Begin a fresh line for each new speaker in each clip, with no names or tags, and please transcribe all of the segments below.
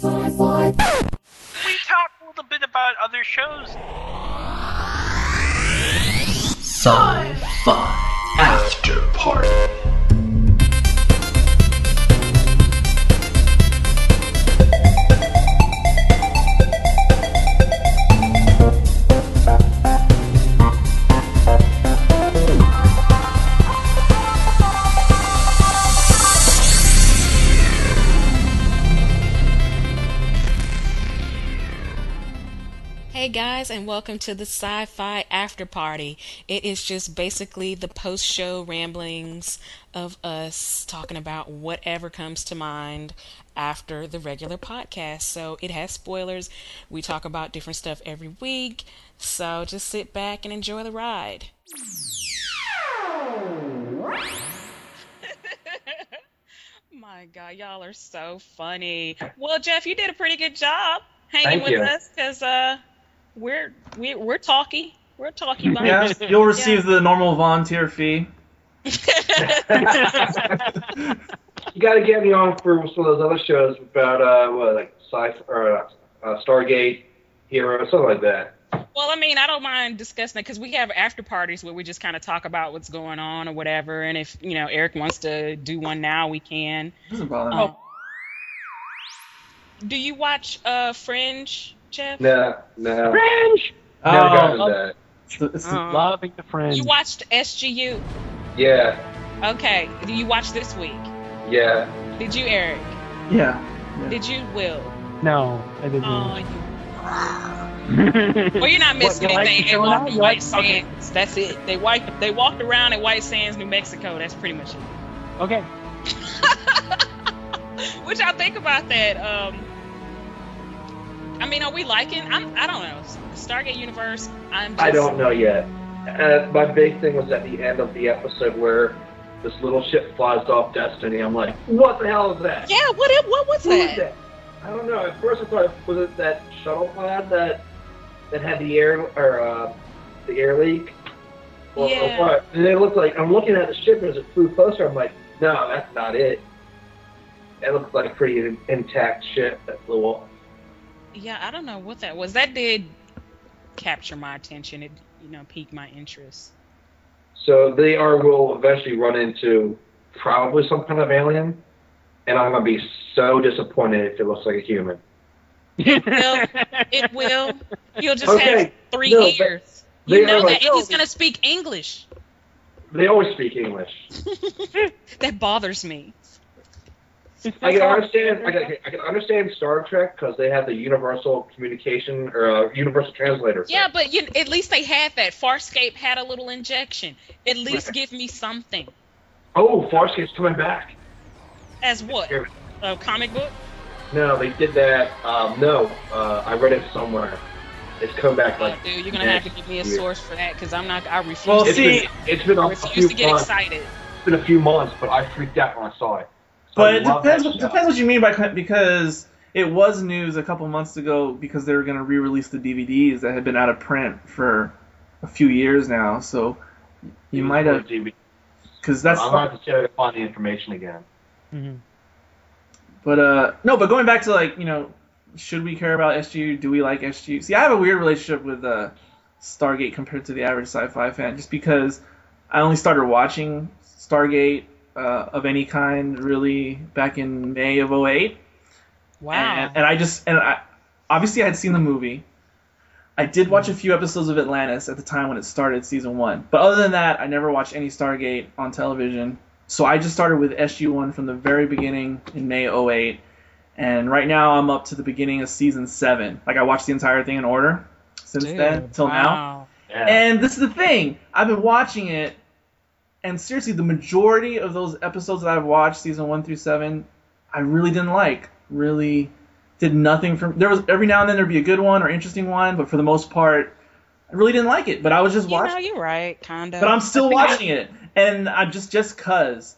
We talked a little bit about other shows.
Sci-Fi After Party.
Hey guys, and welcome to the Sci-Fi After Party. It is just basically the post-show ramblings of us talking about whatever comes to mind after the regular podcast. So it has spoilers. We talk about different stuff every week. So just sit back and enjoy the ride. My God, y'all are so funny. Well, Jeff, you did a pretty good job hanging with us because we're talky. We're talky bunch.
Yes, you'll receive the normal volunteer fee.
You got to get me on for some of those other shows about Stargate, Hero, something like that.
Well, I mean, I don't mind discussing it because we have after parties where we just kind of talk about what's going on or whatever. And if Eric wants to do one now, we can.
Doesn't bother me.
Do you watch Fringe, Jeff?
No.
Fringe!
Never gotten that.
It's
Loving the Fringe.
You watched SGU?
Yeah.
Okay. Do you watch this week?
Yeah.
Did you, Eric?
Yeah.
Did you, Will?
No, I didn't.
Oh, well, you're not missing anything. They walked in White Sands. That's it. They walked around at White Sands, New Mexico. That's pretty much it.
Okay.
What y'all think about that? I mean, are we liking? I don't know. Stargate Universe.
I don't know yet. My big thing was at the end of the episode where this little ship flies off Destiny. I'm like, what the hell is that?
Yeah, what was
Who is that? I don't know. At first I thought was it that shuttle pod that had the air leak? Or what? And it looked like I'm looking at the ship as it flew closer. I'm like, no, that's not it. It looked like a pretty intact ship that flew off.
Yeah, I don't know what that was. That did capture my attention. It, piqued my interest.
So they will eventually run into probably some kind of alien, and I'm gonna be so disappointed if it looks like a human.
It will. He'll just have 3 ears. You know that, and he's gonna speak English.
They always speak English.
That bothers me.
I can understand Star Trek because they have the universal communication or universal translator.
Yeah, but at least they had that. Farscape had a little injection. At least give me something.
Oh, Farscape's coming back.
As what? A comic book?
No, they did that. I read it somewhere. It's come back
dude, you're gonna have to give me a source for that because I refuse.
Well,
it's been
I refuse to get excited.
It's been a few months, but I freaked out when I saw it.
But it depends what you mean by, because it was news a couple months ago because they were going to re-release the DVDs that had been out of print for a few years now. So you might have, because that's.
I'm going to see if I can find the information again.
Mm-hmm.
But but going back to should we care about SGU? Do we like SGU? See, I have a weird relationship with Stargate compared to the average sci-fi fan, just because I only started watching Stargate. Of any kind, really, back in May of 2008.
Wow.
And I obviously I had seen the movie. I did watch a few episodes of Atlantis at the time when it started, season 1. But other than that, I never watched any Stargate on television. So I just started with SG-1 from the very beginning in May 2008. And right now I'm up to the beginning of season 7. I watched the entire thing in order since then, till now.
Yeah.
And this is the thing. I've been watching it. And seriously, the majority of those episodes that I've watched, season 1 through 7, I really didn't like. Really did nothing from. There was every now and then there'd be a good one or interesting one, but for the most part, I really didn't like it. But I was just watching.
You're right, kind of.
But I'm still watching it, and I'm just cause,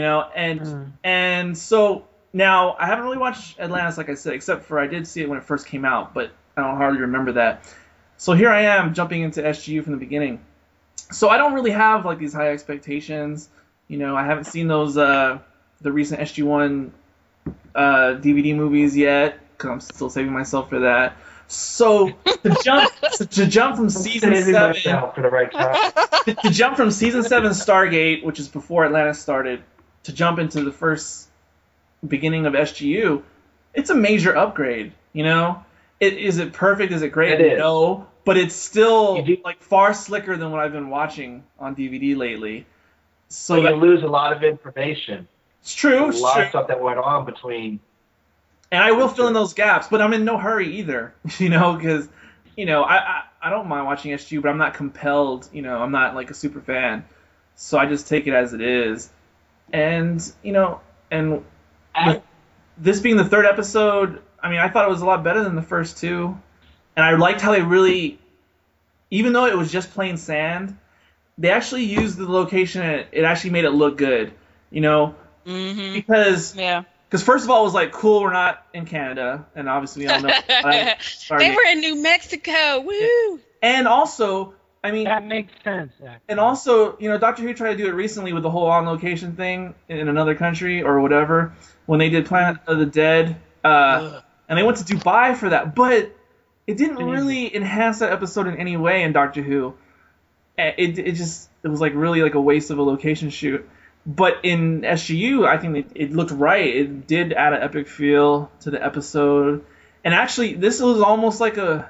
and so now I haven't really watched Atlantis, like I said, except for I did see it when it first came out, but I don't hardly remember that. So here I am jumping into SGU from the beginning. So I don't really have these high expectations. I haven't seen those the recent SG-1 DVD movies yet. because I'm still saving myself for that. So to jump from season
Saving
7
myself for the right time.
to jump from season 7 Stargate, which is before Atlantis started, to jump into the first beginning of SGU, it's a major upgrade. You know, is it perfect? Is it great?
It is.
No, but it's still like far slicker than what I've been watching on DVD lately. So
you lose a lot of information.
It's true.
There's a lot of stuff that went on between.
And I will fill in those gaps, but I'm in no hurry either, you know, because, you know, I don't mind watching SGU, but I'm not compelled, you know, I'm not like a super fan. So I just take it as it is. And, you know, and with this being the 3rd episode, I mean, I thought it was a lot better than the first 2. And I liked how they really, even though it was just plain sand, they actually used the location and it actually made it look good, you know, because first of all, it was like, cool, we're not in Canada, and obviously we all know.
They were in New Mexico, woo!
And also, I mean,
that makes sense. Actually.
And also, you know, Doctor Who tried to do it recently with the whole on location thing in another country or whatever when they did Planet of the Dead, and they went to Dubai for that, but it didn't really enhance that episode in any way in Doctor Who. It was like really like a waste of a location shoot. But in SGU, I think it looked right. It did add an epic feel to the episode. And actually, this was almost would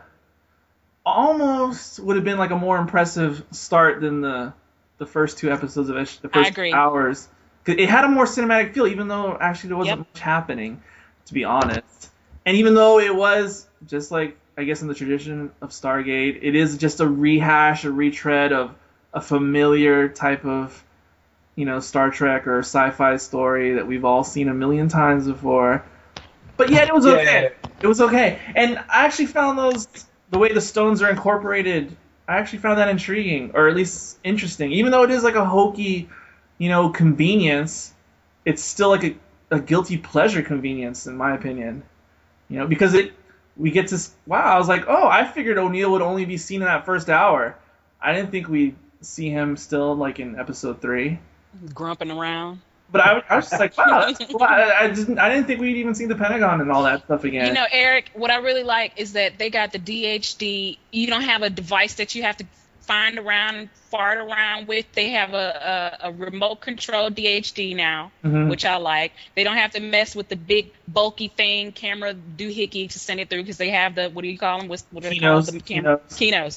have been like a more impressive start than the first 2 episodes of the first 2 hours. 'Cause it had a more cinematic feel, even though actually there wasn't much happening, to be honest. And even though it was just like, I guess in the tradition of Stargate, it is just a rehash, a retread of a familiar type of, you know, Star Trek or sci-fi story that we've all seen a million times before. But yet it was okay. It was okay. And I actually found the way the stones are incorporated, I actually found that intriguing, or at least interesting. Even though it is like a hokey, you know, convenience, it's still like a guilty pleasure convenience, in my opinion. You know, because we get to, I was like, oh, I figured O'Neill would only be seen in that first hour. I didn't think we'd see him still like in episode 3.
Grumping around.
But I was just like, wow, that's cool. I didn't think we'd even see the Pentagon and all that stuff again.
You know, Eric, what I really like is that they got the DHD. You don't have a device that you have to find around and fart around with. They have a remote control DHD now, which I like. They don't have to mess with the big bulky thing, camera doohickey to send it through, because they have the, what do you call them? What do they call them? Kinos.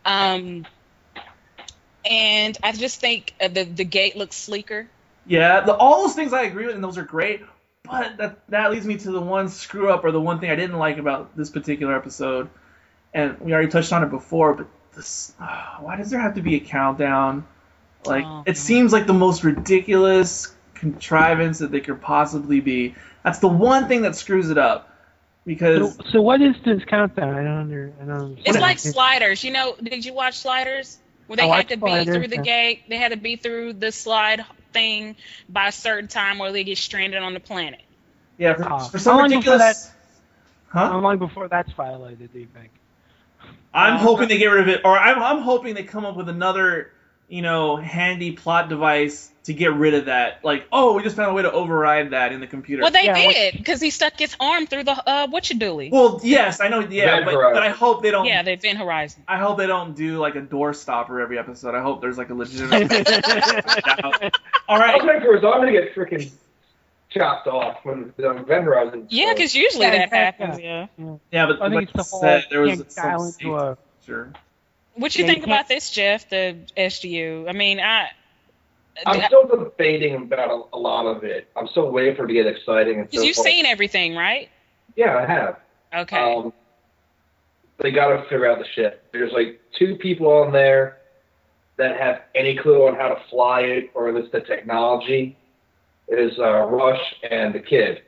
And I just think the gate looks sleeker.
Yeah, all those things I agree with, and those are great. But that leads me to the one screw up, or the one thing I didn't like about this particular episode. And we already touched on it before, but why does there have to be a countdown? Like, it seems like the most ridiculous contrivance that they could possibly be. That's the one thing that screws it up. Because
so what is this countdown? I don't understand.
It's like Sliders. You know, did you watch Sliders? Where they had to be through the gate, they had to be through the slide thing by a certain time, or they get stranded on the planet.
Yeah, for some ridiculous.
How long before that's violated, do you think?
I'm hoping they get rid of it, or I'm hoping they come up with another, you know, handy plot device to get rid of that. Like, oh, we just found a way to override that in the computer.
Well, they did, because he stuck his arm through the whatchadoodly.
Well, yes, I know, but I hope they don't.
Yeah, the Event Horizon.
I hope they don't do like a door stopper every episode. I hope there's like a legitimate. All right.
I was waiting for his arm to get freaking chopped off when the Event Horizon.
Yeah, because usually that happens. Yeah,
but
I think
like
it's the
said,
whole
there was
dial
some
into a.
Sure.
What you think about this, Jeff? The SGU. I mean,
I'm still debating about a lot of it. I'm still waiting for it to get exciting.
Because you've seen everything, right?
Yeah, I have.
Okay.
They got to figure out the ship. There's like 2 people on there that have any clue on how to fly it, or at least the technology. It is Rush and the kid.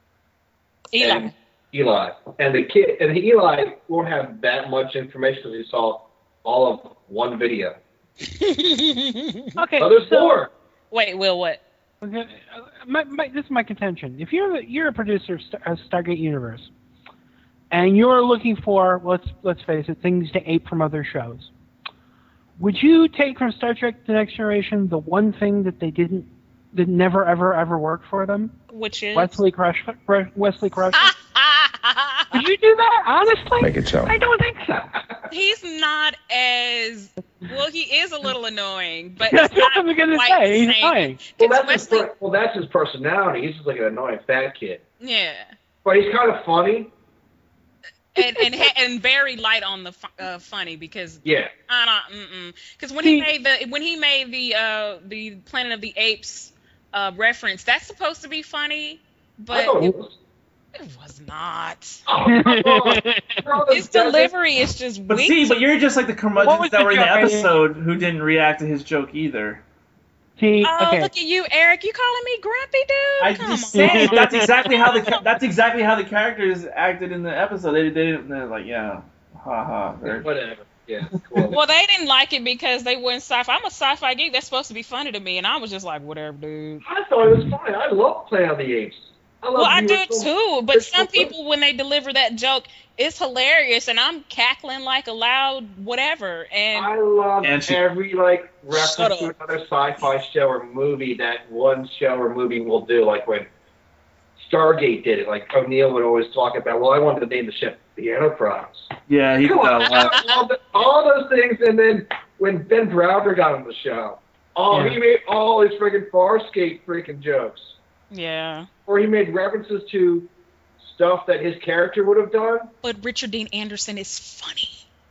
Eli. And the kid, and Eli won't have that much information because he saw all of one video.
Okay.
Oh, there's more.
Wait, Will, what?
Okay, this is my contention. If you're a producer of Stargate Universe, and you're looking for, let's face it, things to ape from other shows, would you take from Star Trek: The Next Generation the one thing that that never ever worked for them?
Which is
Wesley Crusher. Would you do that? Honestly,
Make it so.
I don't think so.
He's not as well. He is a little annoying, but
That's
it's
what
not
I was gonna
quite
say.
the
He's
same.
annoying.
Well, that's his personality. He's just like an annoying fat kid.
Yeah,
But he's kind of funny.
and very light on the funny because
Yeah.
because when he made the Planet of the Apes reference, that's supposed to be funny,
I
but
thought it was.
it was not.
Oh, come on.
His delivery is just
But
weak.
see, but you're just like the
What
curmudgeons
was
that
the
were in the
joke?
episode who didn't react to his joke either.
See,
Oh,
okay.
look at you, Eric! You calling me grumpy, dude?
I
Come
just
on.
saying that's exactly how the characters acted in the episode. They're like, yeah, haha.
Whatever. Yeah. Cool.
Well, they didn't like it because they weren't sci-fi. I'm a sci-fi geek. That's supposed to be funny to me, and I was just like, whatever, dude.
I thought it was fine. I love Planet of the Apes.
Well, I do
Universal-
too, but
It's
some
so
people, when they deliver that joke, it's hilarious, and I'm cackling like a loud whatever. And
I love
And she-
every reference
Shut
to
up.
another sci-fi show or movie that one show or movie will do. Like when Stargate did it, like O'Neill would always talk about. Well, I wanted to name the ship the Enterprise.
Yeah, he did
Come
that a
on,
lot.
all those things, and then when Ben Browder got on the show, he made all his freaking Farscape freaking jokes,
yeah,
or he made references to stuff that his character would have done.
but Richard Dean Anderson is funny.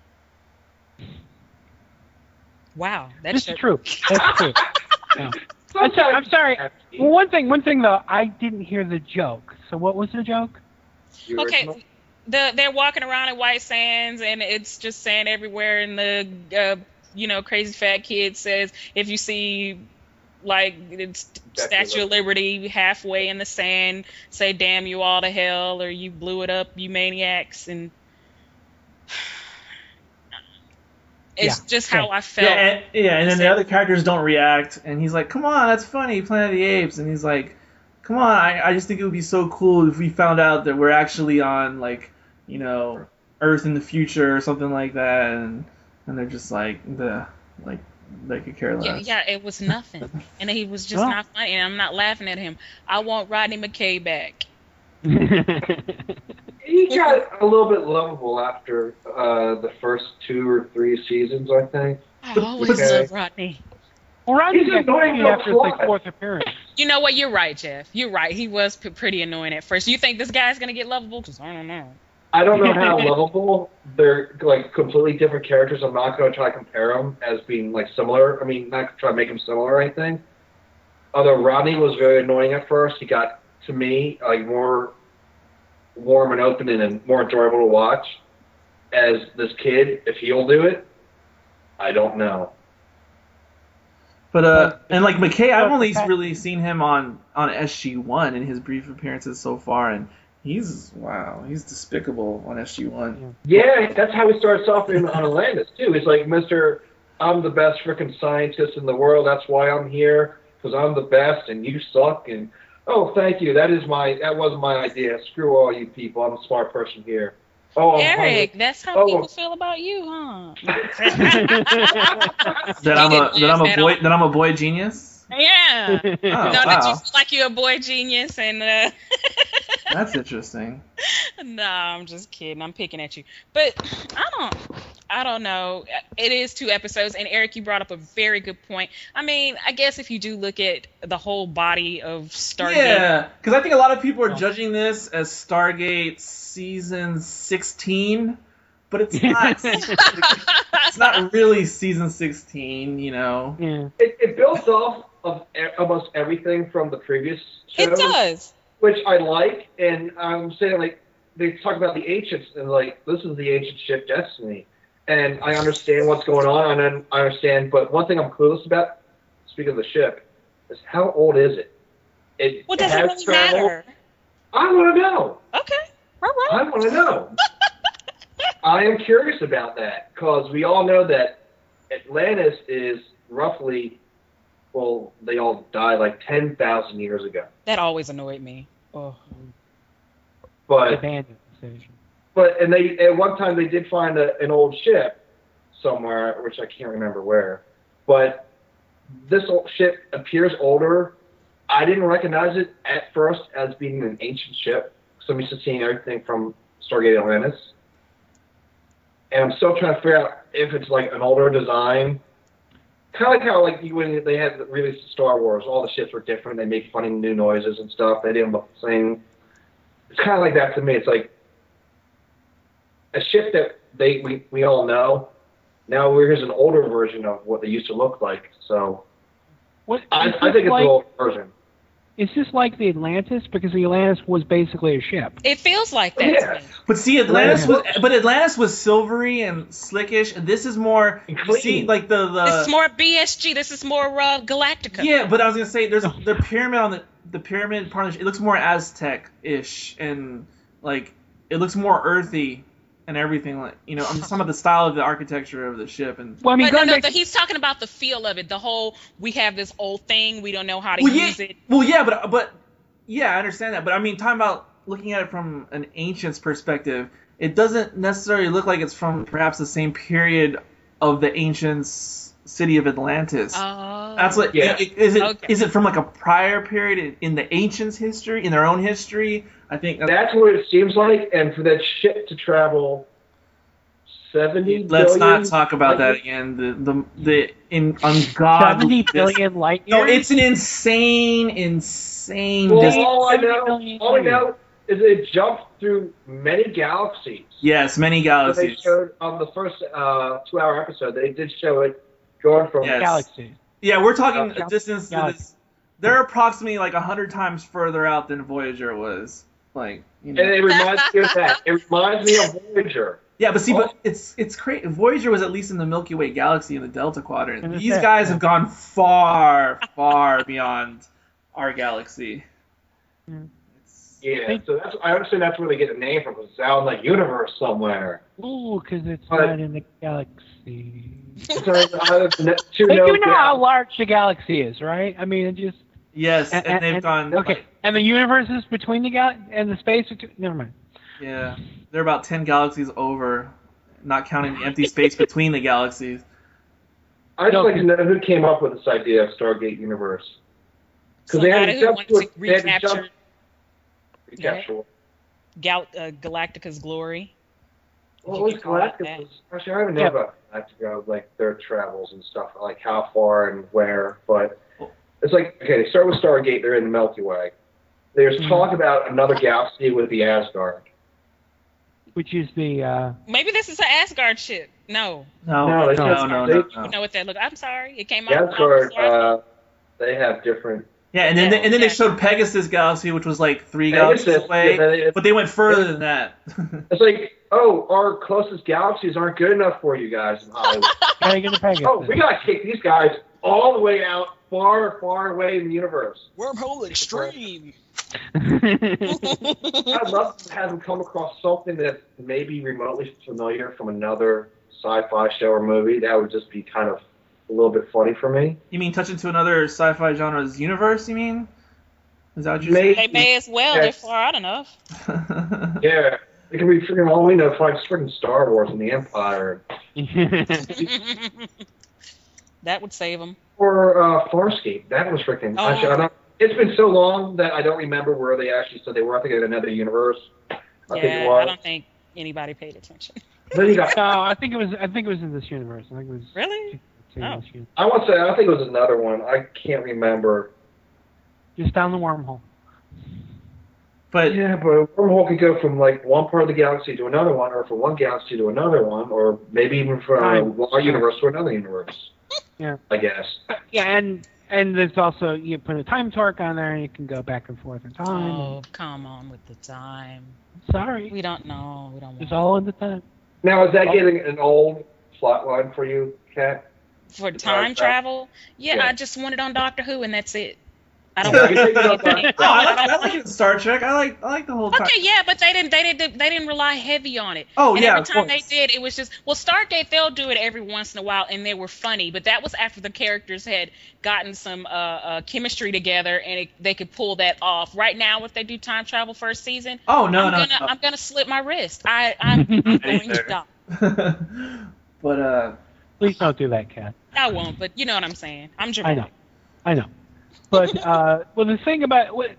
Wow,
This is true. That's true. Yeah. I'm
Sometimes
sorry. Well, one thing though, I didn't hear the joke. So what was the joke?
The original.
Okay, they're walking around in White Sands, and it's just sand everywhere, and the crazy fat kid says, if you see it's Statue of Liberty halfway in the sand, say damn you all to hell, or you blew it up, you maniacs. And it's just how I felt.
And then the other characters don't react, and he's like, "Come on, that's funny, Planet of the Apes," and he's like, "Come on, I just think it would be so cool if we found out that we're actually on Earth in the future or something like that," and they're just like they could care less.
Yeah, it was nothing, and he was just not funny, and I'm not laughing at him. I want Rodney McKay back.
He got a little bit lovable after the first 2 or 3 seasons, I think.
I always
Okay.
love Rodney.
Well, Rodney's
He's
got
annoying
funny
to
after his
fly.
4th appearance.
You know what? You're right, Jeff. You're right. He was pretty annoying at first. You think this guy's gonna get lovable? Because I don't know.
I don't know how lovable. They're completely different characters. I'm not going to try to compare them as being similar. I mean, not try to make them similar or anything. Although Rodney was very annoying at first, he got to me more warm and open and more enjoyable to watch. As this kid, if he'll do it, I don't know.
But and McKay, I've only really seen him on SG-1 in his brief appearances so far, and he's despicable on SG-1.
Yeah, that's how he starts off on Atlantis too. He's like, Mr. I'm the best freaking scientist in the world. That's why I'm here, because I'm the best, and you suck. And oh, thank you. That wasn't my idea. Screw all you people. I'm a smart person here. Oh,
Eric, that's how people feel about you, huh?
that I'm a boy genius.
Yeah.
Oh,
That you
wow.
feel like you're a boy genius, and
That's interesting.
no, I'm just kidding. I'm picking at you, but I don't know. It is 2 episodes, and Eric, you brought up a very good point. I mean, I guess if you do look at the whole body of Stargate,
Yeah, because I think a lot of people are judging this as Stargate season 16, but it's not. It's not really season 16,
Yeah.
It builds off of almost everything from the previous shows.
it does.
Which I like, and I'm saying they talk about the ancients, and this is the ancient ship Destiny, and I understand what's going on, and I understand. But one thing I'm clueless about, speaking of the ship, is how old is it?
Well, does it really
traveled.
matter?
I want to know.
Okay, all right.
I want to know. I am curious about that because we all know that Atlantis is roughly, they all died 10,000 years ago.
That always annoyed me. Oh.
But
Abandoned station.
and they at one time they did find an old ship somewhere, which I can't remember where. But this old ship appears older. I didn't recognize it at first as being an ancient ship I'm used to seeing everything from Stargate Atlantis. And I'm still trying to figure out if it's like an older design. Kind of like how when they had released Star Wars, all the ships were different. They make funny new noises and stuff. They didn't look the same. It's kind of like that to me. It's like a ship that we all know. Now here's an older version of what they used to look like. So I think it's an old version.
Is this like the Atlantis? Because the Atlantis was basically a ship.
It feels like that to me.
But see, Atlantis was silvery and slickish, and this is more. You see, like the.
This is more BSG. This is more Galactica.
Yeah, but I was gonna say there's the pyramid on the pyramid part of it looks more Aztec-ish, and like it looks more earthy and everything. Like I'm just talking about the style of the architecture of the ship and.
Well, I mean,
he's talking about the feel of it. The whole we have this old thing, we don't know how to use it.
Well, yeah, but yeah, I understand that. But I mean, talking about looking at it from an ancient's perspective, it doesn't necessarily look like it's from perhaps the same period of the ancients' city of Atlantis.
Oh.
That's what. Yeah. Is it from like a prior period in the ancients' history, in their own history? I think
that's what it seems like. And for that ship to travel 70
Let's
billion
not talk about that again. The ungodly
70 billion light years?
No, it's an insane
Well, all I know is it jumped through many galaxies.
Yes, many galaxies.
They showed on the first 2-hour episode, they did show it going from
galaxies.
Yeah, we're talking a distance. They're approximately like 100 times further out than Voyager was. Like,
And it reminds me of that. It reminds me of Voyager.
Yeah, but see, but it's crazy. Voyager was at least in the Milky Way galaxy in the Delta Quadrant. These guys have gone far, far beyond our galaxy.
Yeah, so I understand that's where they get the name from. It sounds like universe somewhere.
Ooh, because it's not in the galaxy.
But
you know how large the galaxy is, right? I mean, it just...
Yes, and they've gone...
Okay, and the universe is between the galaxy and the space... Never mind.
Yeah, they're about 10 galaxies over, not counting the empty space between the galaxies.
I'd just like to know who came up with this idea of Stargate Universe. Because they had to jump to recapture
Galactica's glory.
Well, what was Galactica? Actually, I don't even know about Galactica, like their travels and stuff, like how far and where. But it's like, okay, they start with Stargate. They're in the Milky Way. There's talk about another galaxy with the Asgard.
Which is the...
Maybe this is an Asgard ship. No.
No.
You know what that looks. I'm sorry. It came out.
Asgard, they have different...
Yeah, and then they showed Pegasus Galaxy, which was like 3 galaxies away, but they went further than that.
It's like, our closest galaxies aren't good enough for you guys in Hollywood. We gotta take these guys all the way out, far, far away in the universe.
Wormhole Extreme.
I'd love to have them come across something that's maybe remotely familiar from another sci-fi show or movie. That would just be kind of a little bit funny for me.
You mean touch into another sci-fi genre's universe, you mean? Is that what you're saying?
They may as well. They're far out enough.
Yeah. It could be freaking all we know, find freaking Star Wars and the Empire.
That would save them.
Or Farscape. That was freaking... It's been so long that I don't remember where they actually said they were. I think in another universe. I
don't think anybody paid attention.
Then you got...
No, I think it was in this universe. I think it was...
Really?
I want to say, I think it was another one. I can't remember.
Just down the wormhole.
But
a wormhole could go from like one part of the galaxy to another one, or from one galaxy to another one, or maybe even from one universe to another universe.
Yeah.
I guess.
Yeah, and there's also, you put a time torque on there, and you can go back and forth in time.
Oh, come on with the time.
Sorry.
We don't know.
It's all in the time.
Now, is that getting an old plot line for you, Kat?
For time travel? Yeah, I just want it on Doctor Who, and that's it. I don't
I like it in Star Trek. I like the whole time.
Okay, yeah, but they didn't rely heavy on it.
Oh,
and
yeah,
every time they did, it was just Stargate. They'll do it every once in a while, and they were funny. But that was after the characters had gotten some chemistry together, and they could pull that off. Right now, if they do time travel first season, I'm gonna slip my wrist. I'm going to die.
But
please don't do that, Kat.
I won't. But you know what I'm saying. I'm dramatic.
I know. But well, the thing about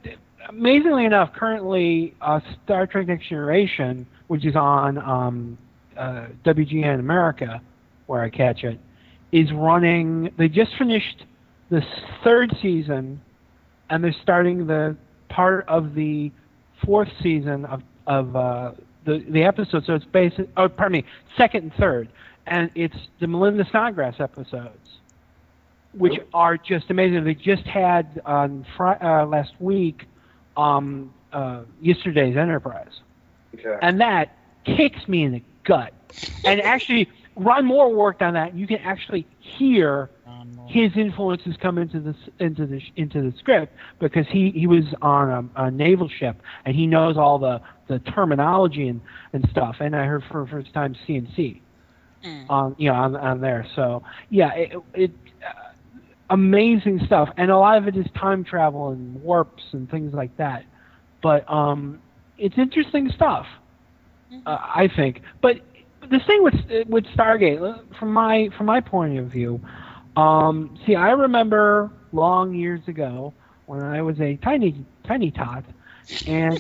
amazingly enough, currently Star Trek Next Generation, which is on WGN America, where I catch it, is running. They just finished the 3rd season, and they're starting the part of the 4th season of the episode. So it's basic. Oh, pardon me, 2nd and 3rd, and it's the Melinda Snodgrass episodes, which are just amazing. They just had on last week, Yesterday's Enterprise, and that kicks me in the gut. And actually, Ron Moore worked on that. You can actually hear his influences come into the script because he was on a naval ship and he knows all the terminology and stuff. And I heard for the first time CNC on there. So yeah, it amazing stuff, and a lot of it is time travel and warps and things like that. But it's interesting stuff, I think. But the thing with Stargate, from my point of view, see, I remember long years ago when I was a tiny tot, and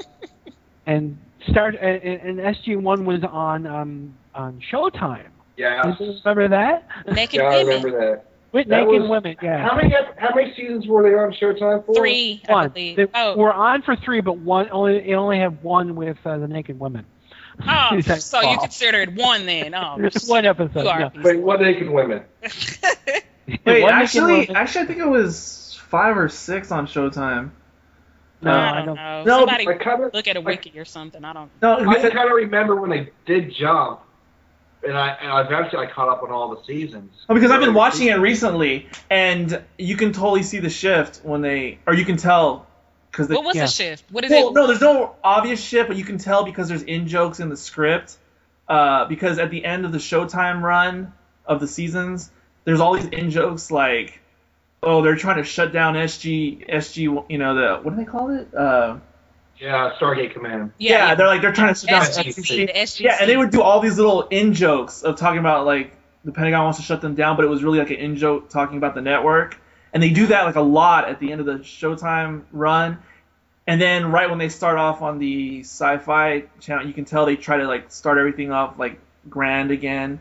SG-1 was on Showtime.
Yeah.
Do you remember that?
Naked
Yeah, I
Women.
remember that.
With
That
Naked
was-
Women, yeah.
How many seasons were they on Showtime for?
3, I
One.
believe.
They
Oh,
were on for 3, but it only had one with the Naked Women.
oh,
That's
so you
all.
consider it 1 then? Oh,
Just one episode.
you are
No.
Wait, what Naked Women?
Wait,
One
actually,
Naked Woman-
I think it was 5 or 6 on Showtime.
No,
I
I
don't
don't.
know.
No,
Somebody
I kinda-
look at a
I-
wiki or something. I don't.
No,
I can kind of remember when they did jump, and I eventually caught up on all the seasons.
because I've been watching it recently, and you can totally see the shift when you can tell because
What was
Yeah.
the shift? What is
well,
it?
no, there's no obvious shift, but you can tell because there's in jokes in the script. Because at the end of the Showtime run of the seasons, there's all these in jokes like, oh, they're trying to shut down SG, you know, what do they call it?
Yeah, Stargate Command.
Yeah, they're trying to shut down
SGC, the SGC.
Yeah, and they would do all these little in jokes of talking about like the Pentagon wants to shut them down, but it was really like an in joke talking about the network. And they do that like a lot at the end of the Showtime run. And then right when they start off on the Sci-Fi channel, you can tell they try to like start everything off like grand again,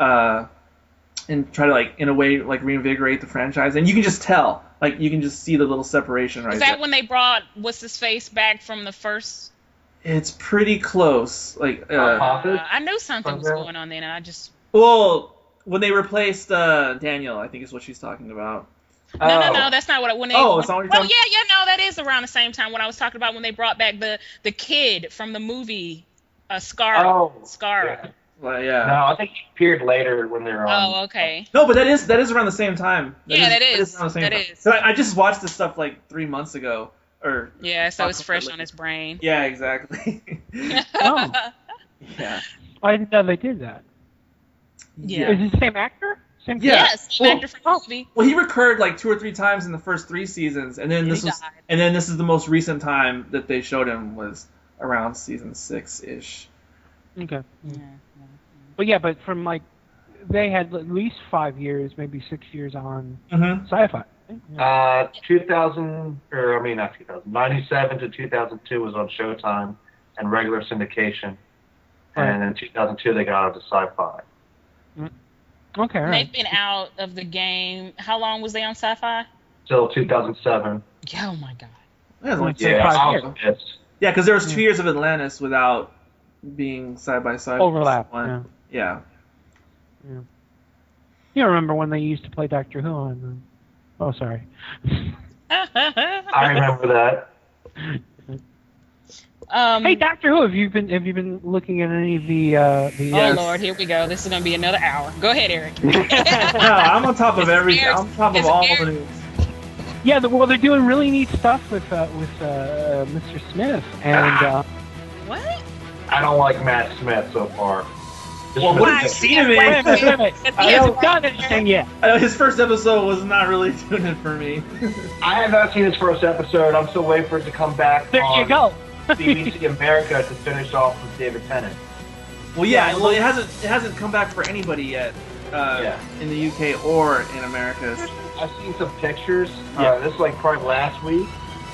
and try to like in a way like reinvigorate the franchise. And you can just tell, like you can just see the little separation right
Is that
there.
when they brought what's his face back from the first?
It's pretty close. Like
I knew something was going on then, and I just.
well, when they replaced Daniel, I think is what she's talking about.
No, that's not what. When they,
Oh,
when,
it's not what you're
well,
talking-
yeah, no, that is around the same time when I was talking about when they brought back the kid from the movie, Scar.
Oh,
Scar.
yeah.
Well, yeah.
No, I think he appeared later when they were on.
Oh, okay.
No, but that is around the same time.
That is.
around the same
That
time.
is.
So I just watched this stuff like 3 months ago, or
Yeah, so it's fresh on his brain.
yeah, exactly.
Oh.
Yeah.
I didn't know they did that.
Yeah.
Is it the same actor? Same
Yeah.
Yes,
Well-
actor from the movie.
Well, he recurred like 2 or 3 times in the first 3 seasons, and then
And
this
he
was,
died.
and then this is the most recent time that they showed him was around season 6-ish.
Okay.
Yeah.
But from like, they had at least 5 years, maybe 6 years on
Mm-hmm.
Sci-Fi. Yeah.
97 to 2002 was on Showtime and regular syndication. And in 2002 they got onto Sci-Fi.
Okay, all right.
They've been out of the game. How long was they on Sci-Fi?
Till 2007.
Oh my god.
Yeah, it's like
Yeah,
Yeah,
5
I
years.
was pissed.
yeah, because there was 2 years of Atlantis without being side by side.
Overlap.
One.
Yeah.
Yeah.
You remember when they used to play Doctor Who on? Oh, sorry.
I remember that.
Hey, Doctor Who, have you been looking at any of the?
Oh Lord, here we go. This is gonna be another hour. Go ahead, Eric.
No, I'm on top of everything. I'm on top of
It's
all
airs.
the news.
Yeah, well, they're doing really neat stuff with Mr. Smith, and
What?
I don't like Matt Smith so far.
Well, what have you seen him
wait a minute,
in?
wait a minute. He hasn't done anything yet.
His first episode was not really doing it for me.
I have not seen his first episode. I'm still waiting for it to come back
There
on
you go.
BBC America to finish off with David Tennant.
Well, yeah, well, it hasn't come back for anybody yet in the UK or in America.
I've seen some pictures.
Yeah.
This is like probably last week.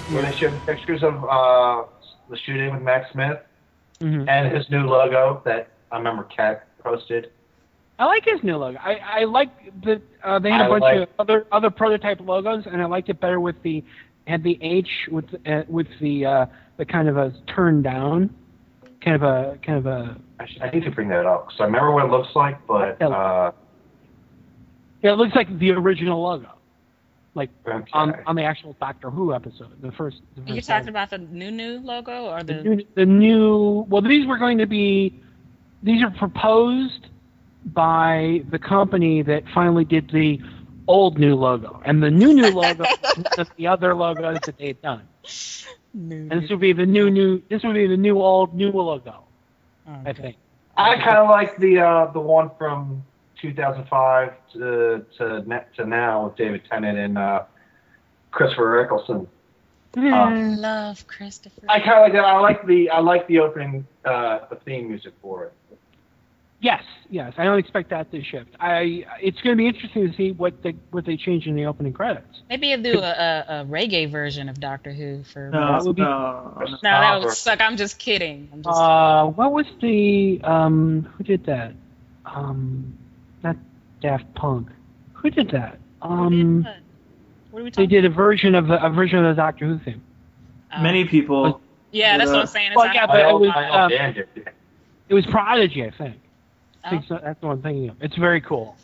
when they showed pictures of the shooting with Matt Smith
Mhm.
and his new logo that I remember Kat posted.
I like his new logo. I like that they had a
I
bunch
like-
of other prototype logos, and I liked it better with the H with the kind of a turn down, kind of a.
I need to bring that up because I remember what it looks like, but
Yeah, it looks like the original logo, like
okay.
on the actual Doctor Who episode, the first.
You're talking about the new logo or
the new. Well, these were going to be. These are proposed by the company that finally did the old new logo, and the new logo is the other logos that they've done. And this would be the new. This would be the new logo. I think.
I kind of like the one from 2005 to now with David Tennant and Christopher Eccleston.
I love Christopher.
I kind of like that. I like the opening, the theme music for it.
Yes. I don't expect that to shift. It's going to be interesting to see what they change in the opening credits.
Maybe you'll do a reggae version of Doctor Who for.
No,
would be-
no.
No, that would suck. I'm just kidding.
What was the who did that? Not Daft Punk. Who did that?
What are we
They
talking
did a version of the Doctor Who theme.
about?
Many people.
Yeah, that's what I'm saying. It's
Well,
not-
yeah, but it was
I know Dan did.
it was Prodigy, I think. I
Oh.
think so, that's what I'm thinking of. It's very cool.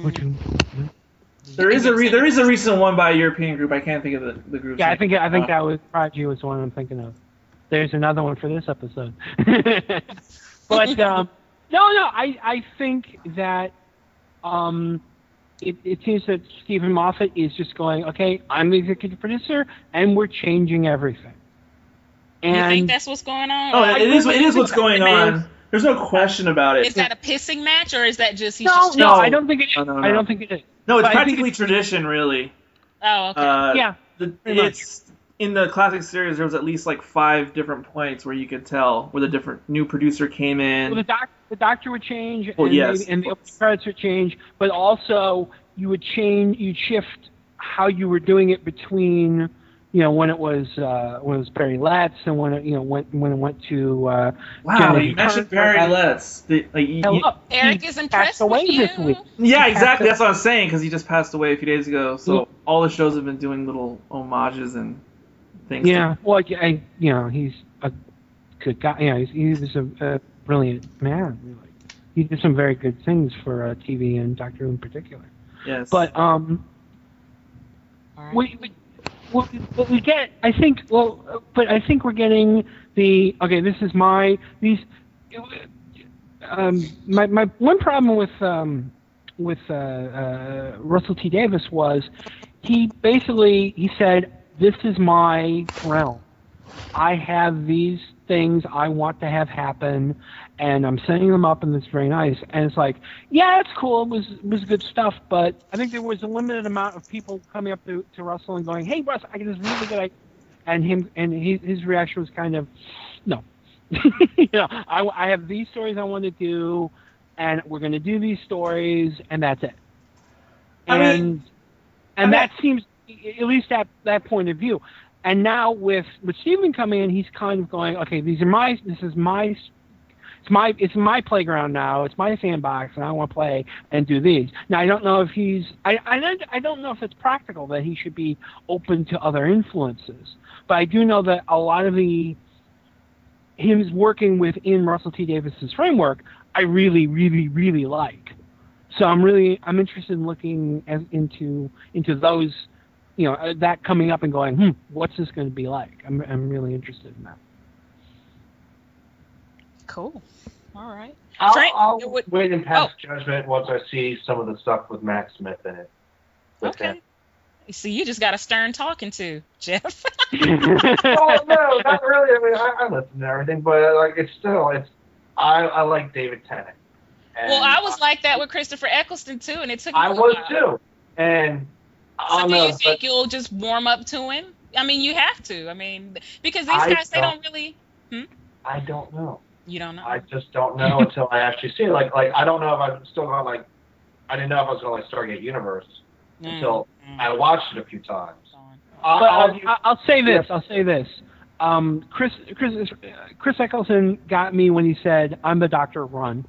There is a recent one by a European group. I can't think of the group.
Yeah, I think that was Prodigy was the one I'm thinking of. There's another one for this episode. But no, I think that it seems that Stephen Moffat is just going, okay, I'm the executive producer, and we're changing everything.
You
And
think that's what's going on?
Oh, it is what's going on. There's no question about it.
Is that a pissing match, or is that just he's
no,
just
no,
No.
I don't think it is.
No, no,
I
no.
don't think it is.
No, it's
But I think
practically tradition, really.
Oh, okay.
Yeah, pretty much.
It's in the classic series. There was at least like 5 different points where you could tell where the different new producer came in.
Well, the doctor would change,
Well,
and,
yes,
and the
of
opening credits would change, but also you'd shift how you were doing it between, when it was Barry Letts and when it went to
Wow,
Jennifer
you mentioned
Turner.
Barry Letts.
Hello.
Eric
He
is
passed
impressed
away
with you.
this week.
Yeah, exactly. That's what I'm saying because he just passed away a few days ago. So all the shows have been doing little homages and things.
Yeah, well, he's a good guy. Yeah, he was a brilliant man. Really, he did some very good things for TV and Doctor Who in particular.
Yes.
But
All right.
we get. I think. Well, but I think we're getting the. Okay, this is my these. My one problem with Russell T Davies was he said, this is my realm. I have these things I want to have happen, and I'm setting them up, and it's very nice. And it's like, yeah, it's cool. It was good stuff, but I think there was a limited amount of people coming up to Russell and going, hey, Russ, I got this really good idea. And his reaction was kind of, no. I have these stories I want to do, and we're going to do these stories, and that's it. And that seems, at least at that point of view. And now with Stephen coming in, he's kind of going, okay, it's my playground now. It's my sandbox, and I want to play and do these. Now I don't know if I don't know if it's practical that he should be open to other influences, but I do know that a lot of him working within Russell T Davis's framework, I really, really, really like. So I'm interested in looking into those. That coming up and going, what's this going to be like? I'm really interested in that.
Cool. All right.
I'll wait and pass judgment once I see some of the stuff with Matt Smith in it.
Okay. See, you just got a stern talking to, Jeff.
Oh no, not really. I mean, I listen to everything, but I like David Tennant. And
Well, I was like that with Christopher Eccleston too, and it took me
I
a
was
while.
too. And
So do you think you'll just warm up to him? I mean, you have to. I mean, because these guys, they don't really.
I don't know.
You don't know.
I just don't know until I actually see it. Like I don't know if I'm still going I didn't know if I was going to Stargate Universe until I watched it a few times.
I'll say this. I'll say this. Chris Eccleston got me when he said, "I'm the Doctor, run."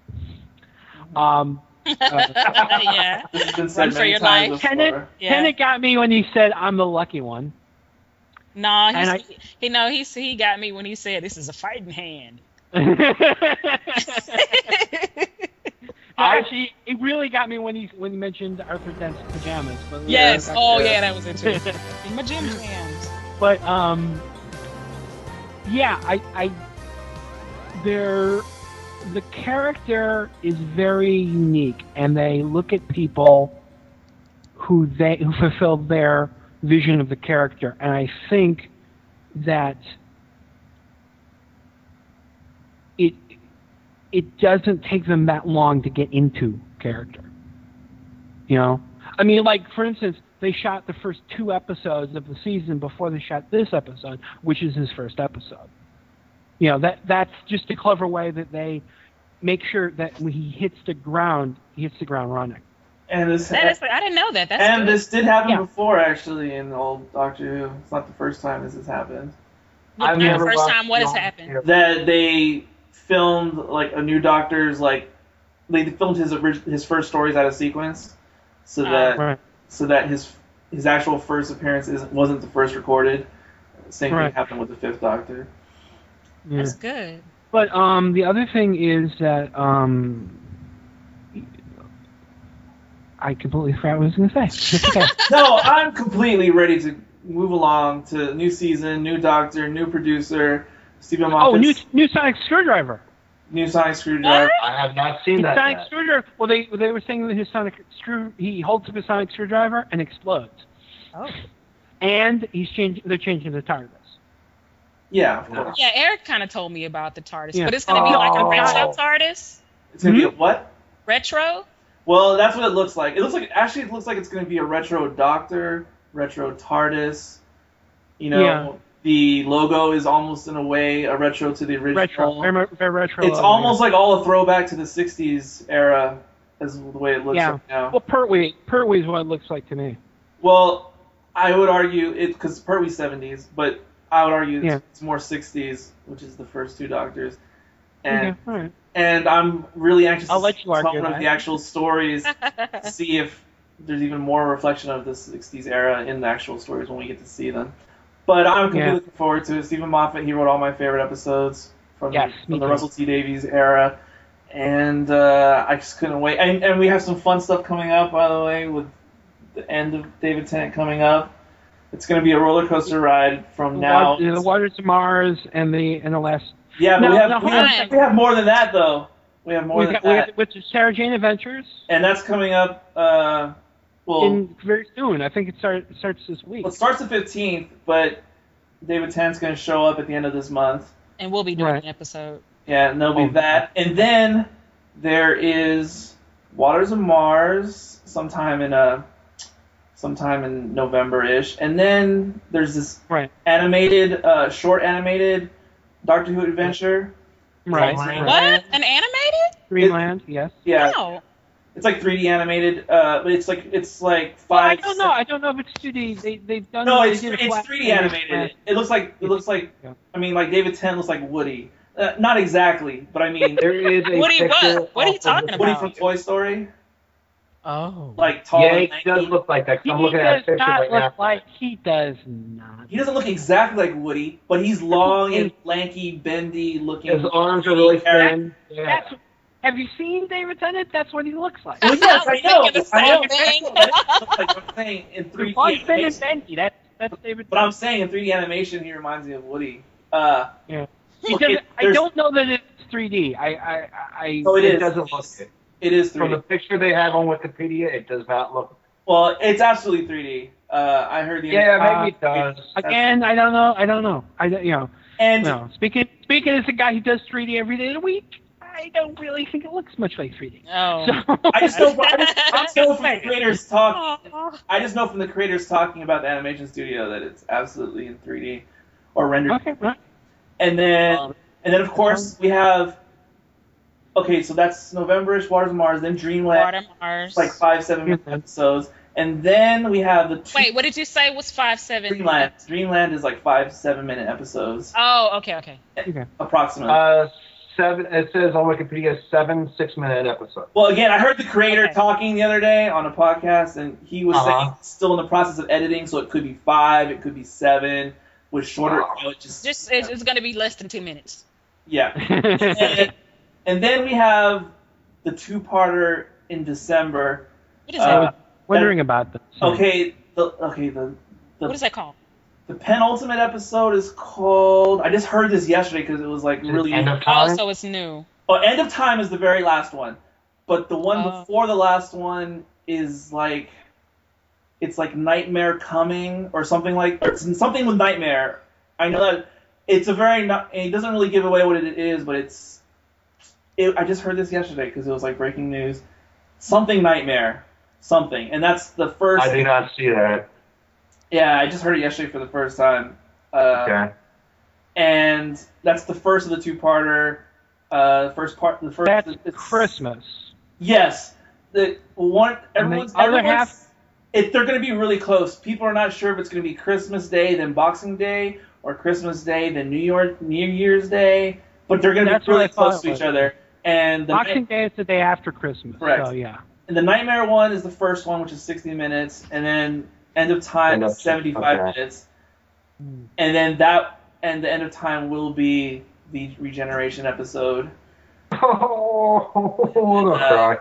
Yeah.
This has been
Run
said
for
many
your
times
life.
before.
Tenet got me when he said, "I'm the lucky one."
No,
And
he got me when he said this is a fighting hand.
Actually, it really got me when he mentioned Arthur Dent's pajamas. But
Yes. Oh yeah, that was it too. In my gym hands.
But yeah, the character is very unique, and they look at people who fulfill their vision of the character, and I think that it doesn't take them that long to get into character. You know? I mean, like, for instance, they shot the first 2 episodes of the season before they shot this episode, which is his first episode. You know, that's just a clever way that they make sure that when he hits the ground running.
And this
I didn't know that. That's
and
good.
this did happen before, actually, in the old Doctor Who. It's not the first time this has happened.
Not the first time what has happened.
That they filmed like a new Doctor's they filmed his first stories out of sequence, so that his actual first appearance wasn't the first recorded. Same thing happened with the 5th Doctor.
Yeah.
That's good.
But the other thing is that I completely forgot what I was going to say. It's okay.
No, I'm completely ready to move along to new season, new Doctor, new producer, Stephen Moffat.
Oh, new Sonic Screwdriver.
New Sonic Screwdriver.
I have not seen that
Sonic
yet.
Screwdriver. Well, they were saying that his he holds up his Sonic Screwdriver and explodes.
Oh.
And they're changing the TARDIS.
Yeah, of course.
Yeah, Eric kind of told me about the TARDIS,
Yeah.
but it's going to be like a retro TARDIS.
It's gonna be a what?
Retro.
Well, that's what it looks like. It looks like it's gonna be a retro Doctor, retro TARDIS. You know, the logo is almost in a way a retro to the original.
Very retro.
It's almost like all a throwback to the '60s era, as the way it looks like now.
Well, Pertwee is what it looks like to me.
Well, I would argue it because Pertwee's '70s, but I would argue it's more '60s, which is the first 2 Doctors. And
all right.
and I'm really anxious
I'll
to
let
see
you argue
some of
that.
the actual stories, to see if there's even more reflection of the '60s era in the actual stories when we get to see them. But I'm completely looking forward to it. Stephen Moffat, he wrote all my favorite episodes from the Russell T Davies era, and I just couldn't wait. And we have some fun stuff coming up, by the way, with the end of David Tennant coming up. It's going to be a roller coaster ride from now.
The Waters of Mars and the last.
Yeah, but
No,
we have more than that, though. We have more than that.
With the Sarah Jane Adventures.
And that's coming up.
Very soon. I think it starts this week.
Well, it starts the 15th, but David Tennant's going to show up at the end of this month.
And we'll be doing an episode.
Yeah, and there'll be that. And then there is Waters of Mars sometime in November-ish. And then there's this short animated Doctor Who adventure.
Right.
What? An animated?
Dreamland, yes.
Yeah.
No.
It's like 3D animated, but it's like 5.
I don't know if it's 2D. They've done.
No,
they
it's
did a flat
3D animated. It looks like I mean, like David Tennant looks like Woody. Not exactly, but I mean,
there is a
Woody
picture.
what are you talking about?
Woody from Toy Story.
Oh.
Like tall.
Yeah,
and
he
lanky.
does look like that. 'Cause I'm
He
looking at a
does
picture
not
right
look
now.
like he does not.
He doesn't look exactly like Woody, but he's long and lanky, bendy looking.
His arms are really thin. Yeah.
Have you seen David Tennant? That's what he looks like.
Well, yes, I know.
thinking the
I know.
same thing.
Like I'm saying in 3D
Long, thin, and
animation.
bendy. That's David
But I'm
Tennant.
saying in 3D animation, he reminds me of Woody.
Yeah.
Okay,
I don't know that it's 3D.
So it
It
is.
doesn't look it.
It is 3D.
From the picture they have on Wikipedia, it does not look.
Well, it's absolutely 3D. I heard the.
Yeah, maybe it does.
Again, I don't know.
And
Speaking as a guy who does 3D every day of the week, I don't really think it looks much like 3D.
Oh.
So,
I just know from the creators talking. I just know from the creators talking about the animation studio that it's absolutely in 3D or rendered.
okay, right.
And then of course we have. Okay, so that's November-ish, Waters of Mars, then Dreamland.
Water Mars.
It's like 5-7
Yeah.
episodes, And then we have the
Wait, what did you say was 5, 7?
Dreamland is like 5-7 minute episodes.
Oh, okay.
Approximately.
7. It says on Wikipedia 7 6-minute episodes.
Well, again, I heard the creator talking the other day on a podcast, and he was saying it's still in the process of editing, so it could be 5, it could be 7, with shorter.
Wow.
It's going to be less than 2 minutes.
Yeah. and then we have the 2-parter in December.
What is that?
Wondering about this.
Okay,
What is that called?
The penultimate episode is called. I just heard this yesterday because it was like really.
End of Time?
Oh, so it's new.
Oh, End of Time is the very last one, but the one before the last one is like, it's like Nightmare Coming or something or something with Nightmare. I know that it's a very. It doesn't really give away what it is, but I just heard this yesterday because it was like breaking news. Something Nightmare. Something, and that's the first.
I did not see that.
Yeah, I just heard it yesterday for the first time.
Okay.
And that's the first of the 2-parter.
That's Christmas.
Yes, everyone's
half.
They're going to be really close. People are not sure if it's going to be Christmas Day, then Boxing Day, or Christmas Day, then New Year's Day. But they're going to be really close to each other. And
Boxing Day is the day after Christmas.
Correct.
So yeah.
And the Nightmare one is the first one, which is 60 minutes, and then End of Time is 75 minutes. And then the End of Time will be the Regeneration episode.
Oh, I'm gonna cry.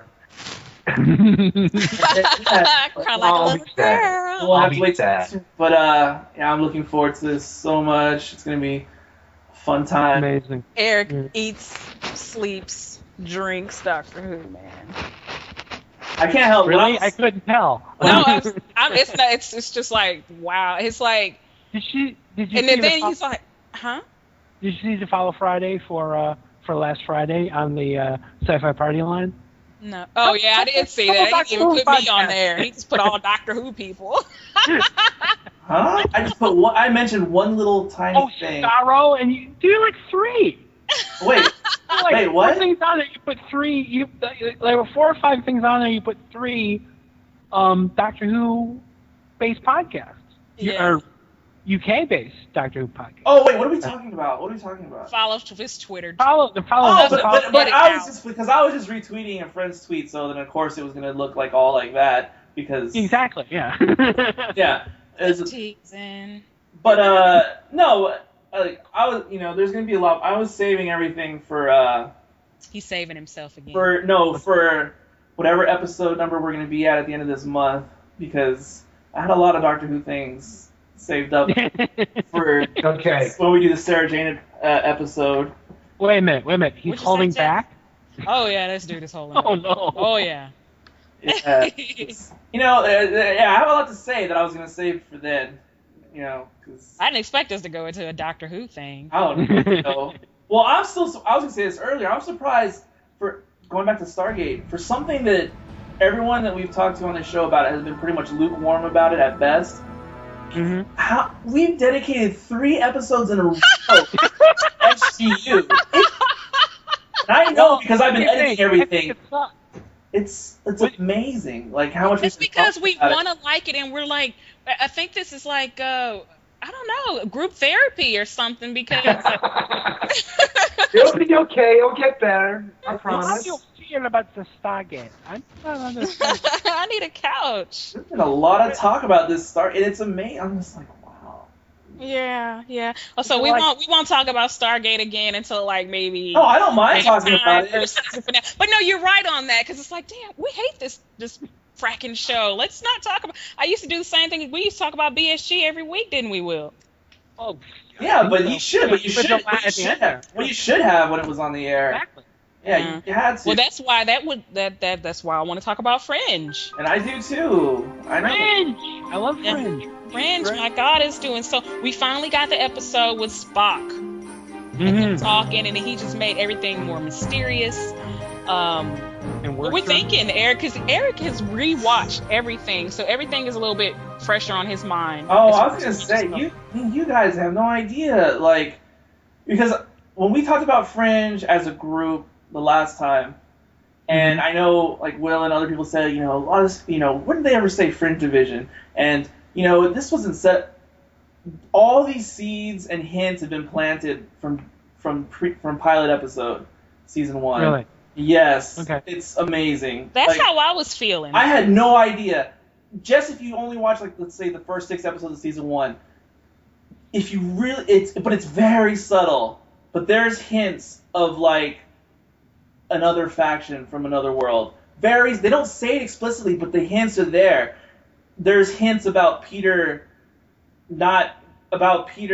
Cry like a little girl.
We'll have to wait. But yeah, I'm looking forward to this so much. It's gonna be a fun time.
Amazing.
Eric eats, sleeps, drinks Doctor Who, man.
I can't help.
Really, I couldn't tell.
No, it's not. It's just like wow. It's like.
Did you?
And then he's like, huh?
Did you see the Follow Friday for last Friday on the Sci-Fi Party line?
No. Oh yeah, I did see that. He didn't even put me on there. He just put all Doctor Who people.
Huh? I just put one. I mentioned one little tiny thing.
Oh, Starro, and you do like 3.
Wait. Wait, what?
4 things on there. You put 3. There were 4 or 5 things on there. You put 3 Doctor Who based podcasts.
Yeah.
Or UK-based Doctor Who podcast.
Oh wait, what are we talking about?
Follow his Twitter.
Follow.
But I was just retweeting a friend's tweet, so then of course it was gonna look like all like that because
exactly, yeah.
Yeah.
Teasing.
But no, I was there's gonna be a lot. I was saving everything for.
He's saving himself again.
For whatever episode number we're gonna be at the end of this month because I had a lot of Doctor Who things saved up for when we do the Sarah Jane episode.
Wait a minute. He's holding back?
Oh, yeah, this dude is holding
back. Oh, no.
Oh, yeah.
Yeah. I have a lot to say that I was going to save for then. Cause
I didn't expect us to go into a Doctor Who thing.
I don't know. Well, I was going to say this earlier. I'm surprised for going back to Stargate, for something that everyone that we've talked to on this show about it has been pretty much lukewarm about it at best.
Mm-hmm.
We've dedicated 3 episodes in a row to SGU. And I know because I've been editing everything. It's amazing, like how much.
It's because we want to like it, and we're like, I think this is like, I don't know, group therapy or something. Because
it'll be okay. It'll get better. I promise.
How do you feel about the Stargate?
I need a couch.
There's been a lot of talk about this Stargate, and it's amazing. I'm just like, wow.
Yeah. Oh, so we won't talk about Stargate again until like maybe.
Oh, I don't mind talking about it.
But no, you're right on that because it's like, damn, we hate this fracking show. Let's not talk about. I used to do the same thing. We used to talk about BSG every week, didn't we, Will?
Oh.
Yeah, but you should. But you should have. Well, you should have when it was on the air.
Exactly.
Yeah, you had to.
Well, that's why that's why I want to talk about Fringe.
And I do too. I know.
Fringe. I love Fringe.
Fringe, my God, is doing so. We finally got the episode with Spock.
Mm-hmm.
Talking, and he just made everything more mysterious.
And
we're thinking Eric, because Eric has rewatched everything, so everything is a little bit fresher on his mind.
Oh, I was gonna say you guys have no idea, because when we talked about Fringe as a group the last time, And I know, like, Will and other people said, a lot of, when did they ever say Fringe Division? And, this wasn't set. All these seeds and hints have been planted from pilot episode, season 1.
Really?
Yes.
Okay.
It's amazing.
That's how I was feeling.
I had no idea. Just if you only watch, like, let's say the first 6 episodes of season 1, if you really, but it's very subtle. But there's hints of, like, another faction from another world. They don't say it explicitly, but the hints are there. There's hints about Peter, It's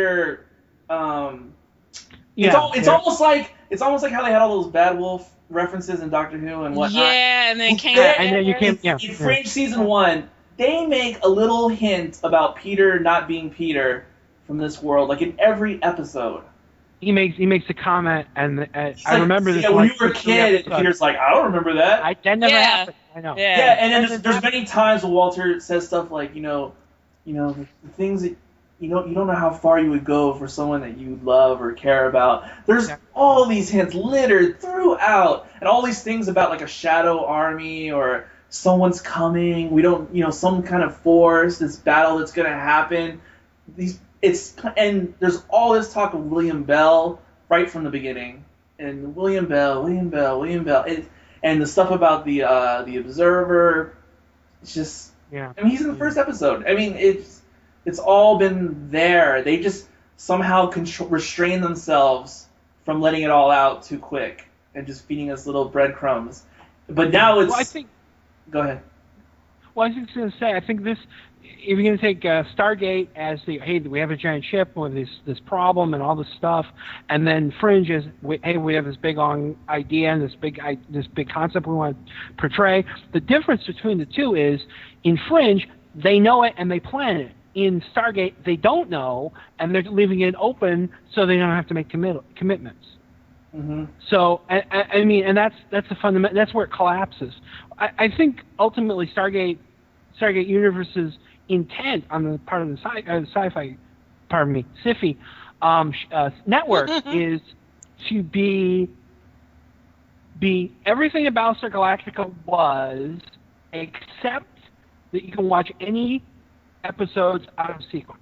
almost like how they had all those Bad Wolf references in Doctor Who and whatnot.
Yeah, and then
in Fringe season 1, they make a little hint about Peter not being Peter from this world, like in every episode.
He makes a comment, and I remember this.
Yeah, when you were a kid, and Peter's like, I don't remember that.
That never happened. I know.
Yeah, and then there's many times when Walter says stuff like, the things that you don't know how far you would go for someone that you love or care about. There's all these hints littered throughout, and all these things about like a shadow army or someone's coming. We don't, some kind of force, this battle that's going to happen. And there's all this talk of William Bell right from the beginning, and William Bell, and the stuff about the Observer. It's just, I mean, he's in the first episode. I mean, it's all been there. They just somehow restrain themselves from letting it all out too quick and just feeding us little breadcrumbs. But now it's.
Well, I think.
Go ahead.
Well, I was just going to say, I think this. If you're going to take Stargate as hey, we have a giant ship with this problem and all this stuff, and then Fringe is, hey, we have this big idea and this big concept we want to portray. The difference between the two is, in Fringe, they know it and they plan it. In Stargate, they don't know, and they're leaving it open so they don't have to make commitments.
Mm-hmm.
So, I mean, and that's the fundamental. That's where it collapses. I think ultimately Stargate Universe's intent on the part of the sci-fi, sci-fi network is to be everything about Battlestar Galactica was, except that you can watch any episodes out of sequence.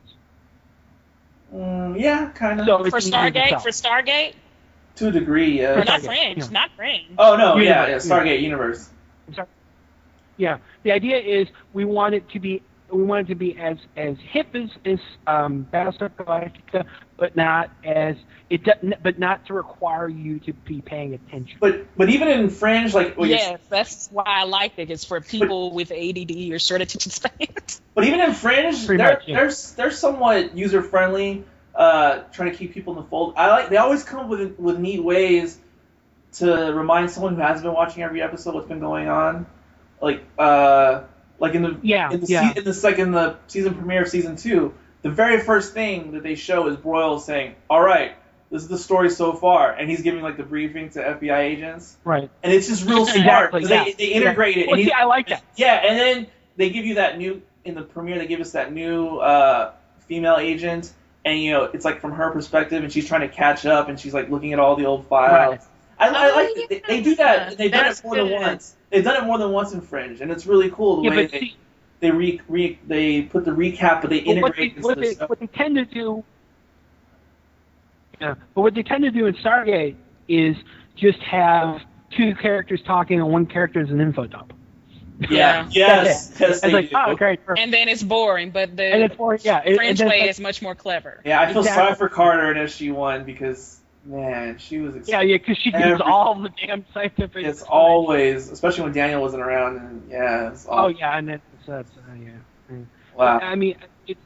Yeah, kind of.
So
for Stargate?
To a degree, yeah.
Not Fringe, not Fringe.
Oh, no, Stargate Universe.
Yeah, the idea is we want it to be as hip as Battlestar Galactica, but not to require you to be paying attention.
But even in Fringe, like
that's why I like it. It's for people with ADD or short attention spans.
But even in Fringe, they're somewhat user friendly, trying to keep people in the fold. They always come up with neat ways to remind someone who hasn't been watching every episode what's been going on. Like in the season premiere of season 2, the very first thing that they show is Broyle saying, "All right, this is the story so far," and he's giving like the briefing to FBI agents.
Right.
And it's just real smart because they integrate it.
Well, I like that.
Yeah, and then they give you that new in the premiere. They give us that new female agent, and it's like from her perspective, and she's trying to catch up, and she's like looking at all the old files.
Right.
I like that. They do that. And they've done it more than once. They've done it more than once in Fringe, and it's really cool the way they put the recap, but they integrate
what they tend to do. Yeah, but what they tend to do in Stargate is just have two characters talking and one character is an info dump.
Yeah. Yes, they
like,
do.
Oh, great.
And then it's boring, but the Fringe way is much more clever.
Yeah, I feel sorry for Carter in SG-1 because, man, she was...
because she does all the damn scientific...
It's always, especially when Daniel wasn't around, and it's all...
Oh, yeah, and that's
Wow.
I mean,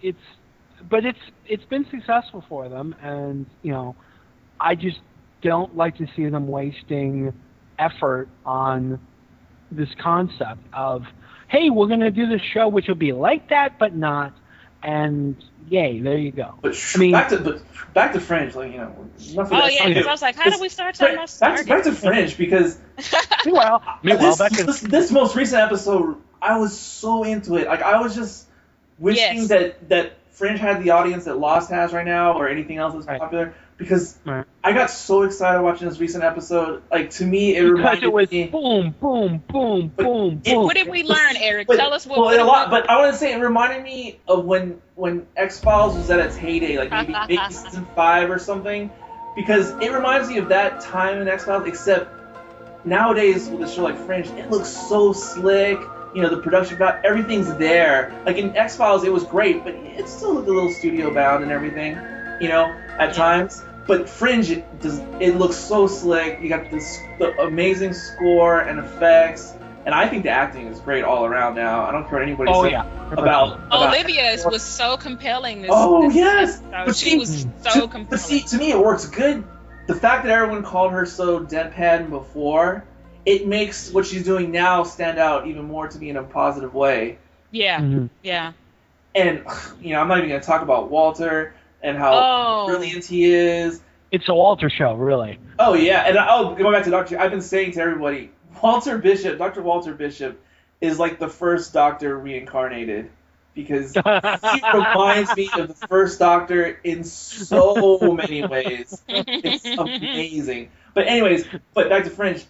it's been successful for them, and, I just don't like to see them wasting effort on this concept of, hey, we're going to do this show which will be like that, but not, and yay, there you go.
But back to Fringe, like,
because I was like, how did we start talking about Stargate?
Back to Fringe, because
meanwhile,
this most recent episode, I was so into it. Like, I was just wishing that Fringe had the audience that Lost has right now, or anything else that's popular. because
Right.
I got so excited watching this recent episode. Like, to me, it
Because
reminded
it was
me.
boom, boom, boom, boom, boom.
What did we learn, Eric?
But,
Tell us what.
well, a lot, but I want to say it reminded me of when X-Files was at its heyday, like maybe season 5 or something, because it reminds me of that time in X-Files. Except nowadays with a show like Fringe, it looks so slick. You know, the production got everything's there. Like in X-Files, it was great, but it still looked a little studio bound and everything. You know, at times. But Fringe, it looks so slick. You got the amazing score and effects, and I think the acting is great all around now. I don't care what anybody says about
Olivia's was so compelling.
Yes,
but she was so compelling.
But see, to me, it works good. The fact that everyone called her so deadpan before, it makes what she's doing now stand out even more to me in a positive way.
Yeah, yeah.
And you know, I'm not even going to talk about Walter and how brilliant he is.
It's a Walter show, really.
Oh, yeah. And going back to Doctor, I've been saying to everybody, Dr. Walter Bishop is like the first Doctor reincarnated. Because he reminds me of the first Doctor in so many ways. It's amazing. But anyways, back to Fringe.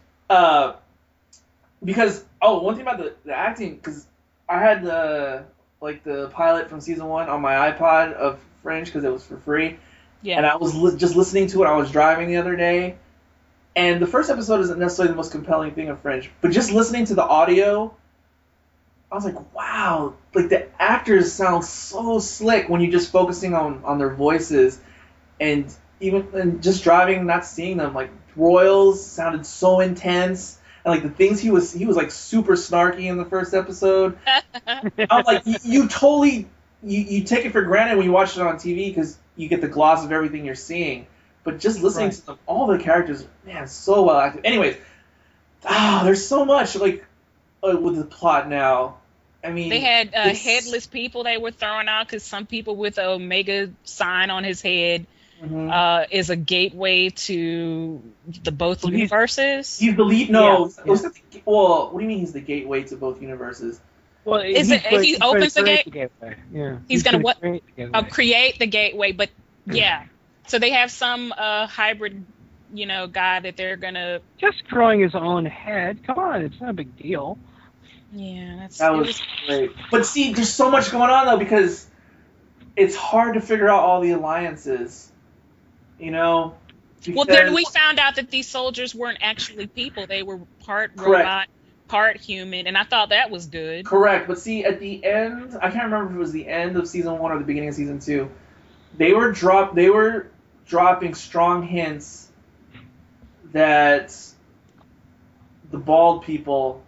Because, one thing about the acting, because I had the pilot from season 1 on my iPod of Fringe because it was for free. Yeah. And I was just listening to it. I was driving the other day. And the first episode isn't necessarily the most compelling thing of Fringe. But just listening to the audio, I was like, wow. Like, the actors sound so slick when you're just focusing on their voices. And even just driving, not seeing them. Like, Royals sounded so intense. And, like, the things he was like, super snarky in the first episode. I'm like, you totally... You take it for granted when you watch it on TV because you get the gloss of everything you're seeing. But just listening to them, all the characters, man, so well acted. Anyways, there's so much, like, with the plot now. I mean... They had
headless people they were throwing out because some people with the Omega sign on his head is a gateway to the both universes.
He's the lead... No. Yeah. Well, what do you mean he's the gateway to both universes?
Well, he opens the gateway.
Yeah.
He's going to create the gateway, but yeah. So they have some hybrid, guy that they're going to...
Just growing his own head. Come on, it's not a big deal.
Yeah,
that was great. But see, there's so much going on, though, because it's hard to figure out all the alliances, Well,
then we found out that these soldiers weren't actually people. They were part robot, part human, and I thought that was good.
Correct, but see, at the end, I can't remember if it was the end of season 1 or the beginning of season 2, they were dropping strong hints that the bald people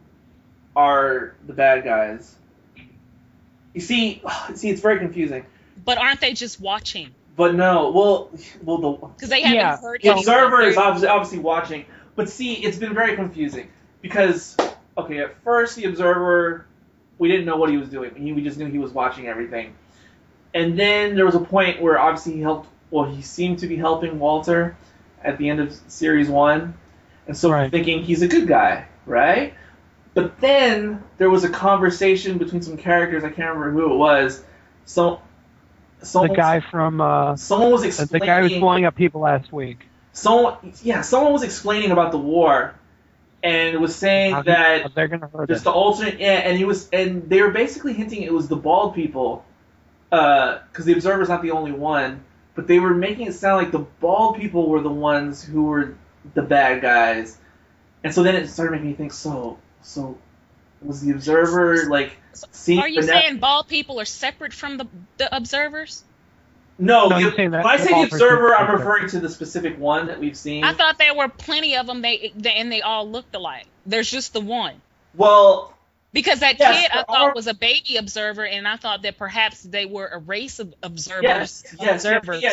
are the bad guys. You see, it's very confusing.
But aren't they just watching?
But no,
because they haven't heard.
The observer is obviously watching, but see, it's been very confusing. Because, at first the Observer, we didn't know what he was doing. We just knew he was watching everything. And then there was a point where obviously he seemed to be helping Walter at the end of Series 1. And so we're thinking he's a good guy, right? But then there was a conversation between some characters, I can't remember who it was. Someone
the guy from...
someone was explaining...
The guy who was blowing up people last week.
Someone was explaining about the war. And it was saying that
they're gonna hurt
just the alternate, and they were basically hinting it was the bald people, because the Observer's not the only one, but they were making it sound like the bald people were the ones who were the bad guys, and so then it started making me think. So was the Observer like?
Are you saying bald people are separate from the observers?
No, when I say the Observer, I'm referring to the specific one that we've seen.
I thought there were plenty of them, and they all looked alike. There's just the one.
Well...
Because that kid, I thought, was a baby observer, and I thought that perhaps they were a race of observers.
Yes.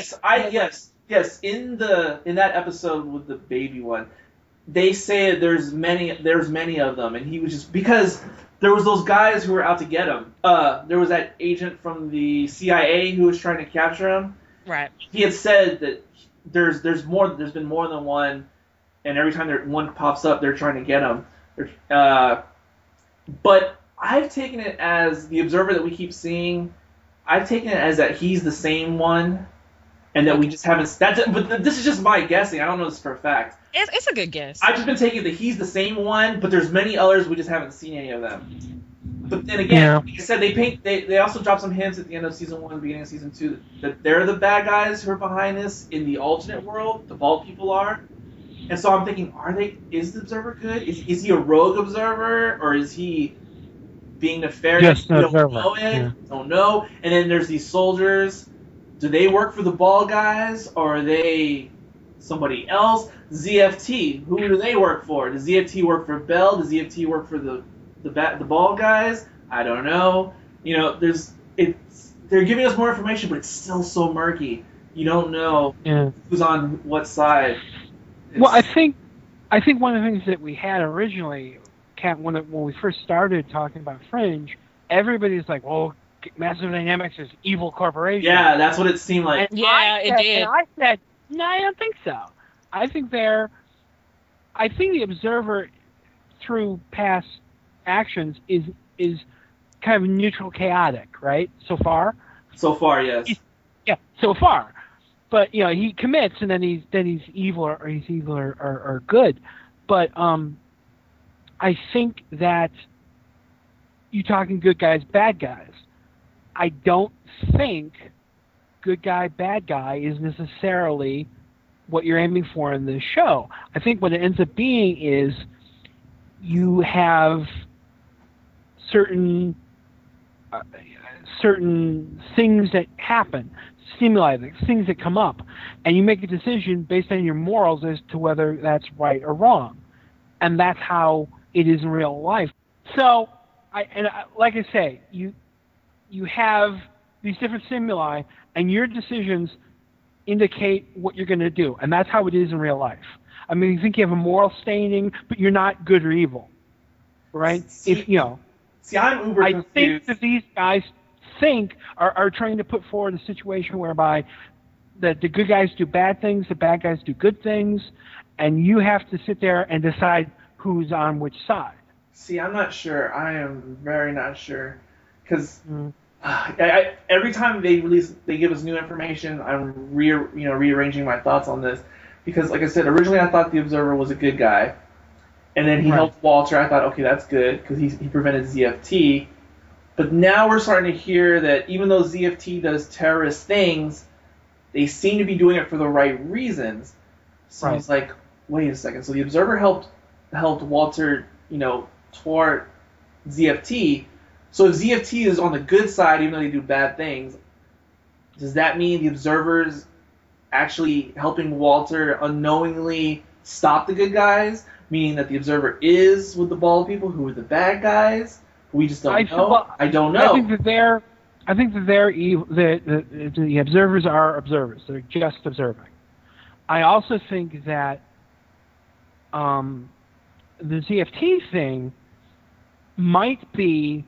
In that episode with the baby one, they say there's many of them, and he was just... Because... There was those guys who were out to get him. There was that agent from the CIA who was trying to capture him.
Right.
He had said that there's been more than one, and every time one pops up, they're trying to get him. But I've taken it as the Observer that we keep seeing. I've taken it as that he's the same one and that we just haven't. That's it. But this is just my guessing. I don't know this for a fact.
It's a good guess.
I've just been taking that he's the same one, but there's many others we just haven't seen any of them. But then again, like I said, they also dropped some hints at the end of season 1, beginning of season 2, that they're the bad guys who are behind this in the alternate world. The Vault people are, and so I'm thinking, is the Observer good? Is he a rogue observer, or is he being nefarious?
Just an observer.
Don't know it. Don't know. And then there's these soldiers. Do they work for the Ball guys, or are they somebody else? ZFT. Who do they work for? Does ZFT work for Bell? Does ZFT work for the Ball guys? I don't know. They're giving us more information, but it's still so murky. You don't know who's on what side.
Well, I think one of the things that we had originally, when we first started talking about Fringe, everybody's like, well, Massive Dynamics is evil corporation.
Yeah, that's what it seemed like.
And
it did.
And I said, no, I don't think so. I think the Observer, through past actions, is kind of neutral, chaotic, right? So far.
So far, yes.
So far. But he commits, and then he's evil, or he's evil or good. But I think that you're talking good guys, bad guys. I don't think good guy, bad guy is necessarily what you're aiming for in this show. I think what it ends up being is you have certain things that happen, stimuli, things that come up, and you make a decision based on your morals as to whether that's right or wrong. And that's how it is in real life. So, like I say, you have these different stimuli, and your decisions indicate what you're going to do, and that's how it is in real life. I mean, you think you have a moral staining, but you're not good or evil, right?
See, I'm uber
I
confused.
think that these guys are trying to put forward a situation whereby that the good guys do bad things, the bad guys do good things, and you have to sit there and decide who's on which side.
See, I'm not sure. I am very not sure, because every time they give us new information, I'm rearranging my thoughts on this. Because, like I said, originally I thought the Observer was a good guy, and then he helped Walter. I thought, okay, that's good, because he prevented ZFT. But now we're starting to hear that even though ZFT does terrorist things, they seem to be doing it for the right reasons. So I was like, wait a second. So the Observer helped Walter, toward ZFT. So if ZFT is on the good side, even though they do bad things, does that mean the Observer's actually helping Walter unknowingly stop the good guys? Meaning that the Observer is with the Ball people who are the bad guys? We just don't know. I don't know.
I think that they're evil. The observers are observers. They're just observing. I also think that the ZFT thing might be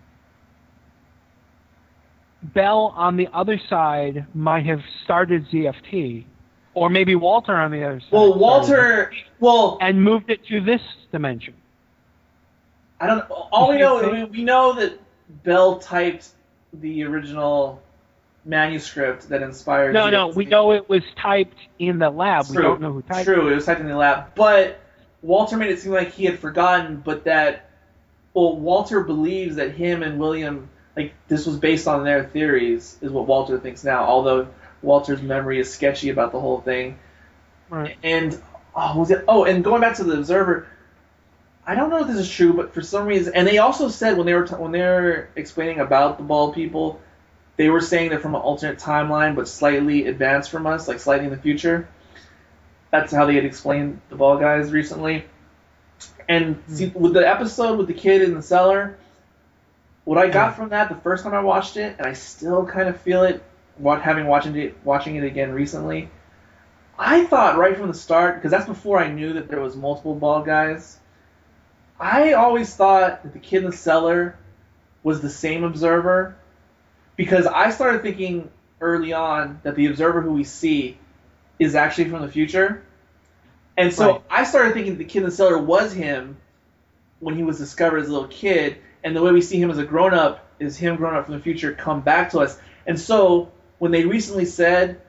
Bell on the other side might have started ZFT, or maybe Walter on the other side. And moved it to this dimension.
I don't. All we know, we know that Bell typed the original manuscript that inspired.
No, we know it was typed in the lab.
True.
We don't know who typed it.
True, it was typed in the lab. But Walter made it seem like he had forgotten, but that, Walter believes that him and William, this was based on their theories, is what Walter thinks now, although Walter's memory is sketchy about the whole thing.
Right.
And, and going back to the Observer, I don't know if this is true, but for some reason, and they also said when they were explaining about the Ball people, they were saying they're from an alternate timeline, but slightly advanced from us, slightly in the future. That's how they had explained the Ball guys recently. And see, with the episode with the kid in the cellar, what I got from that the first time I watched it, and I still kind of feel it, watching it again recently, I thought right from the start, because that's before I knew that there was multiple Ball guys, I always thought that the kid in the cellar was the same Observer, because I started thinking early on that the Observer who we see is actually from the future. And so I started thinking the kid in the cellar was him when he was discovered as a little kid, and the way we see him as a grown-up is him grown up from the future come back to us. And so when they recently said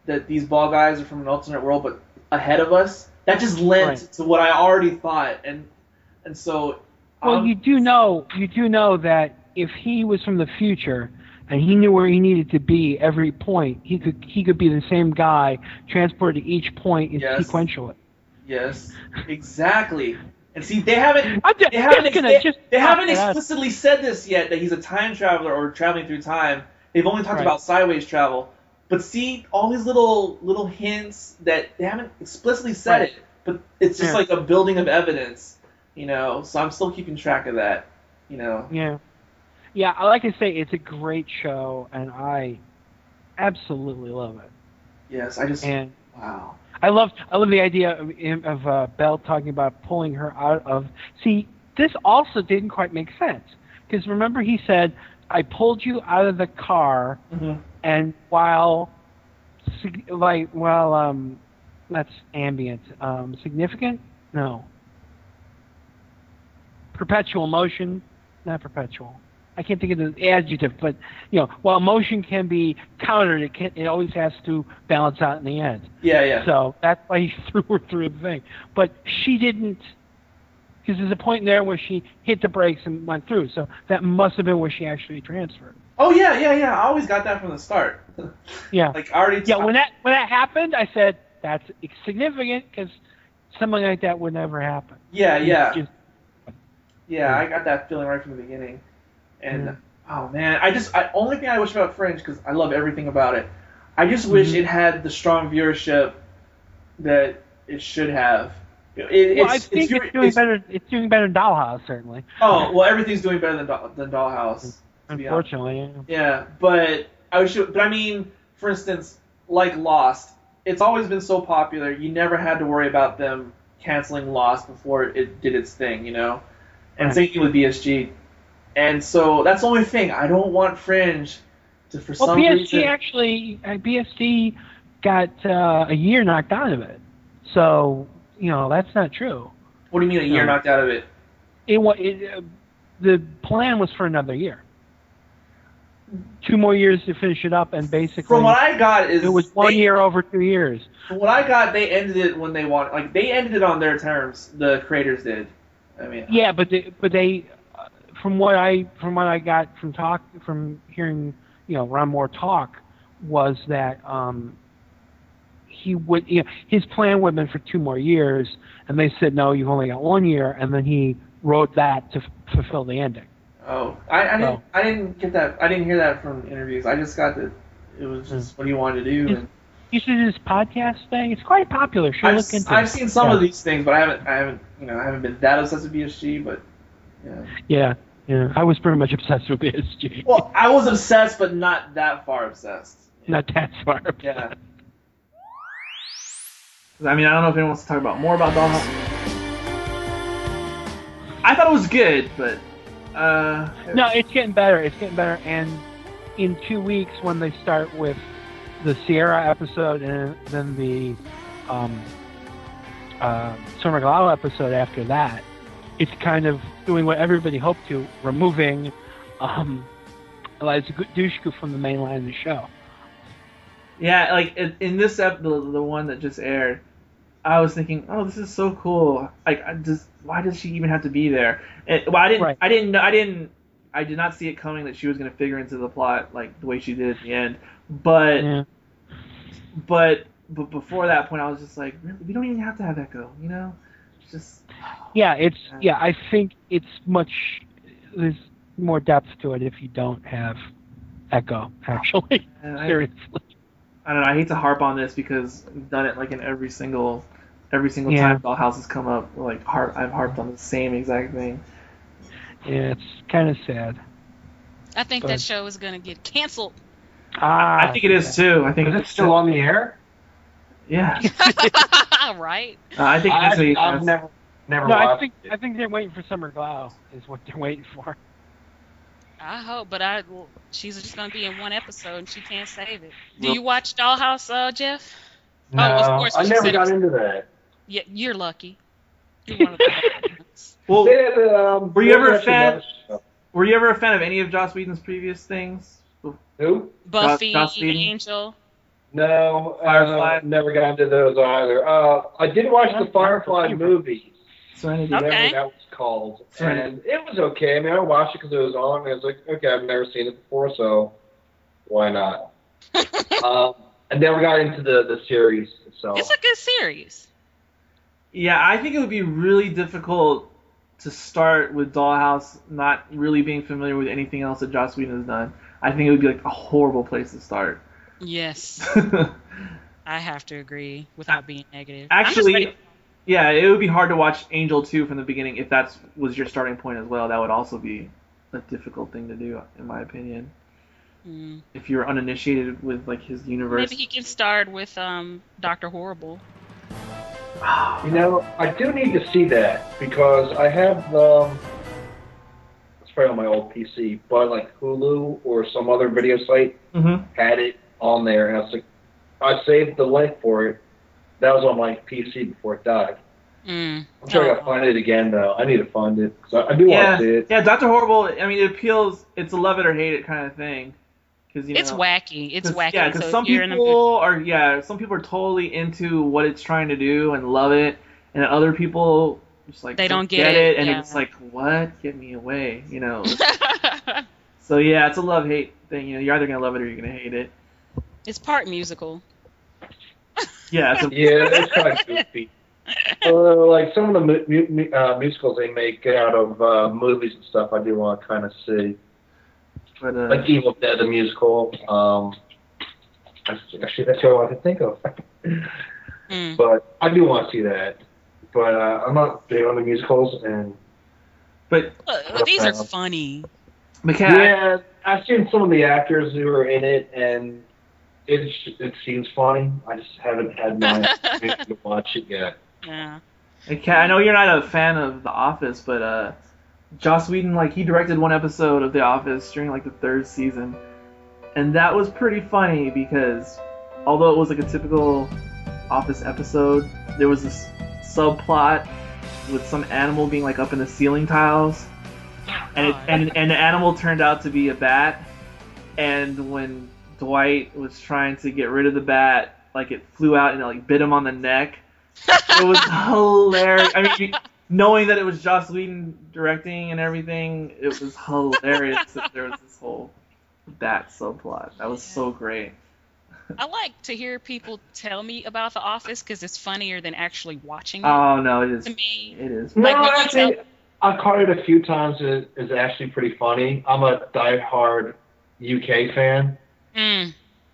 that these ball guys are from an alternate world, but ahead of us. That just lent to what I already thought, and so.
Well, you do know that if he was from the future and he knew where he needed to be every point, he could be the same guy transported to each point sequentially.
Yes, exactly. And see, they haven't explicitly said this yet, that he's a time traveler or traveling through time. They've only talked about sideways travel. But see, all these little hints that they haven't explicitly said it, but it's just like a building of evidence, So I'm still keeping track of that,
Yeah. Yeah, like I say, it's a great show, and I absolutely love it.
Yes, wow.
I love the idea of Belle talking about pulling her out of. See, this also didn't quite make sense because remember he said, "I pulled you out of the car," and while that's ambient, significant? No. Perpetual motion, not perpetual. I can't think of the adjective, but while motion can be countered, it always has to balance out in the end.
Yeah.
So that's why he threw her through the thing. But she didn't, because there's a point there where she hit the brakes and went through. So that must have been where she actually transferred.
Oh yeah. I always got that from the start.
Yeah.
Like already.
Yeah. When that happened, I said that's significant because something like that would never happen.
Yeah. I got that feeling right from the beginning. And oh man, only thing I wish about Fringe, because I love everything about it, I just wish it had the strong viewership that it should have.
I think it's doing better. It's doing better than Dollhouse, certainly.
Oh well, everything's doing better than Dollhouse.
Unfortunately,
yeah. But I mean, for instance, like Lost, it's always been so popular. You never had to worry about them canceling Lost before it did its thing, And same thing with BSG. And so that's the only thing. I don't want Fringe to, for some reason...
BSG got a year knocked out of it. So, that's not true.
What do you mean a year knocked out of it?
The plan was for another year. 2 more years to finish it up, and basically...
From what I got is...
It was 1 year over 2 years.
From what I got, they ended it when they wanted... Like, they ended it on their terms. The creators did. I mean...
Yeah, but they from what I got from hearing Ron Moore talk was that he would his plan would have been for 2 more years, and they said no, you've only got 1 year, and then he wrote that to fulfill the ending.
Oh, I didn't get that. I didn't hear that from interviews. I just got that it was just what he wanted to do.
You should do this podcast thing. It's quite popular. I've
seen some of these things, but I haven't been that obsessed with BSG, but
yeah. Yeah, I was pretty much obsessed with BSG.
Well, I was obsessed, but not that far obsessed.
Not that far obsessed.
Yeah. I mean, I don't know if anyone wants to talk more about Dollhouse. I thought it was good, but...
No, it's getting better. And in 2 weeks, when they start with the Sierra episode and then the Summer Glau episode after that, it's kind of doing what everybody hoped to, removing Eliza Dushku from the main line of the show.
Yeah, like in this episode, the one that just aired, I was thinking, oh, this is so cool. Like, why does she even have to be there? I did not see it coming that she was going to figure into the plot like the way she did at the end. But before that point, I was just like, really? We don't even have to have Echo, It's just.
I think there's more depth to it if you don't have Echo, actually. Seriously.
I don't know, I hate to harp on this because I've done it like in every single time Dollhouse has come up. Like I've harped on the same exact thing.
Yeah, it's kind of sad.
I think that show is gonna get canceled.
I think it is too. I think
it's still on the air.
Yeah.
Right.
I think
I've never watched.
I think they're waiting for Summer Glau is what they're waiting for.
I hope, but she's just going to be in 1 episode and she can't save it. Do you watch Dollhouse, Jeff?
No,
of course.
I never got into that.
Yeah, you're lucky. You're one of the
Well, were you ever a fan? Were you ever a fan of any of Joss Whedon's previous things?
Who?
Buffy,
Joss Whedon?
Angel.
No,
Firefly?
never got into those either. I did watch the Firefly movies,
Serenity.
Okay.
whatever that was called,
Serenity.
and it was okay. I mean, I watched it because it was on, and I was like, okay, I've never seen it before, so why not? I never got into the series itself.
It's a good series.
Yeah, I think it would be really difficult to start with Dollhouse not really being familiar with anything else that Joss Whedon has done. I think it would be like a horrible place to start.
Yes, I have to agree without being negative. I'm just
Actually,
ready-
yeah, it would be hard to watch Angel 2 from the beginning if that was your starting point as well. That would also be a difficult thing to do, in my opinion.
Mm.
If you're uninitiated with like his universe.
Maybe he can start with Dr. Horrible.
You know, I do need to see that because I have it's probably on my old PC, but like Hulu or some other video site
Mm-hmm.
had it on there, and I was like, I saved the link for it. That was on my PC before it died.
Mm.
I'm sure I gotta find it again though. I need to find it because I do want to see it.
Yeah, Dr. Horrible. I mean, it appeals. It's a love it or hate it kind of thing. Cause,
It's wacky. It's wacky.
Yeah, because
So
some
if you're in the
people are totally into what it's trying to do and love it, and other people just like
They don't get
it,
it,
and
yeah.
it's like, what? Get me away, you know.
mood.
So yeah, it's a love hate thing. You know, you're either gonna love it or you're gonna hate it.
It's part musical.
Yeah, it's a,
Yeah, it's kind of goofy. Like some of the musicals they make out of movies and stuff, I do want to kind of see.
but
Like Evil Dead, the musical. Actually, that's what I wanted to think of.
Mm.
But I do want to see that. But I'm not big on the musicals, and
but
These are funny.
Kat,
yeah, I've seen some of the actors who are in it, and it seems funny. I just haven't had my chance to watch it yet.
Yeah.
Kat, I know you're not a fan of The Office, but Joss Whedon, like, he directed one episode of The Office during like the 3rd season, and that was pretty funny because although it was like a typical Office episode, there was this subplot with some animal being like up in the ceiling tiles, and and the animal turned out to be a bat, and when Dwight was trying to get rid of the bat, like it flew out and it like bit him on the neck. It was hilarious. I mean, knowing that it was Joss Whedon directing and everything, it was hilarious that there was this whole bat subplot. That was so great.
I like to hear people tell me about The Office because it's funnier than actually watching it.
Oh no, it is.
To me.
It is.
No,
Like, when you
actually, I've caught it a few times. It's actually pretty funny. I'm a diehard UK fan,
Mm.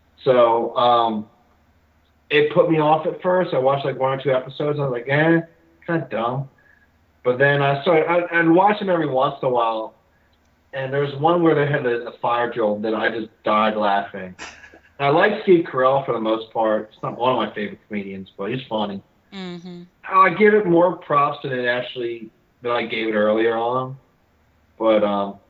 so it put me off at first. I watched like 1 or 2 episodes. I was like, kind of dumb. But then I'd watch them every once in a while. And there was one where they had a fire drill that I just died laughing. And I like Steve Carell for the most part. It's not one of my favorite comedians, but he's funny.
Mm-hmm.
I give it more props than I gave it earlier on. But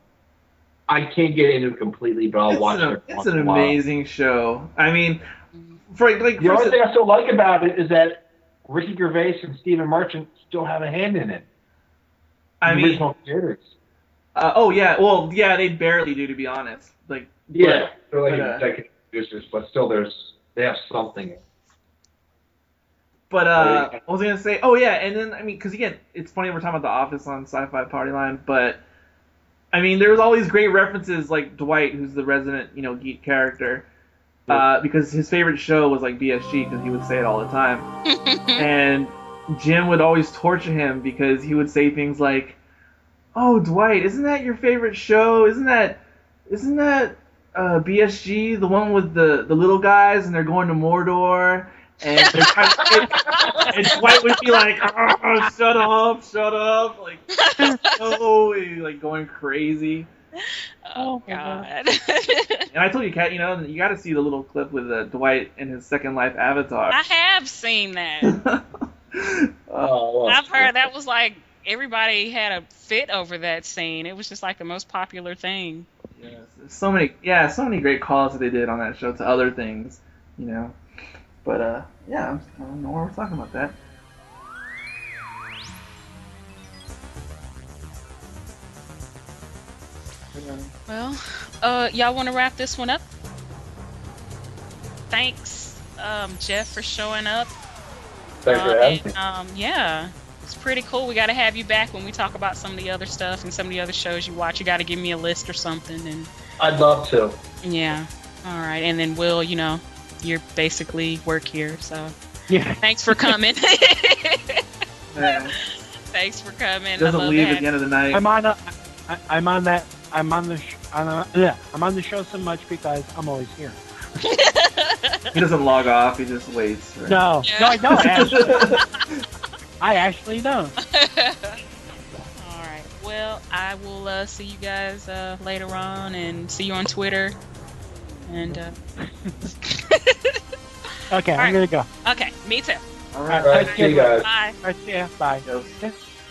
I can't get into it completely, but I'll watch it.
It's an amazing show. I mean, for like
The only thing I still like about it is that Ricky Gervais and Stephen Merchant still have a hand in it.
I
The
mean,
original creators.
oh yeah, well yeah, they barely do, to be honest. Like,
Yeah, they're like
but,
executive producers, but still they have something.
But I was gonna say, oh yeah, and then I mean, because again, it's funny we're talking about The Office on Sci-Fi Party Line, but I mean, there's all these great references, like Dwight, who's the resident, geek character, because his favorite show was like BSG, because he would say it all the time, and Jim would always torture him because he would say things like, "Oh, Dwight, isn't that your favorite show? Isn't that BSG, the one with the little guys and they're going to Mordor?" And they're and Dwight would be like, "Oh, shut up," like, like going crazy.
Oh, God.
And I told you, Kat, you got to see the little clip with Dwight and his Second Life avatar.
I have seen that.
Oh,
I've heard that was like everybody had a fit over that scene. It was just like the most popular thing.
Yes, so many great calls that they did on that show to other things, But I don't know why we're talking about that.
Well, y'all want to wrap this one up? Thanks Jeff, for showing up.
Thanks for having me.
Yeah, it's pretty cool. We got to have you back when we talk about some of the other stuff and some of the other shows you watch. You got to give me a list or something. And
I'd love to.
yeah, all right. And then Will, you're basically work here, so
Yeah.
thanks for coming.
Yeah.
Thanks for coming.
Doesn't
I love
leave
to
at the end of the night.
I'm on the show so much because I'm always here.
He doesn't log off. He just waits. Right?
No,
Yeah.
no, I don't. Actually. I actually don't.
All right. Well, I will see you guys later on, and see you on Twitter. And
Okay,
All
I'm
right.
gonna go.
okay, me too.
All right.
All right, see you guys.
Bye.
All right, see ya. Bye.
Yes.
Okay.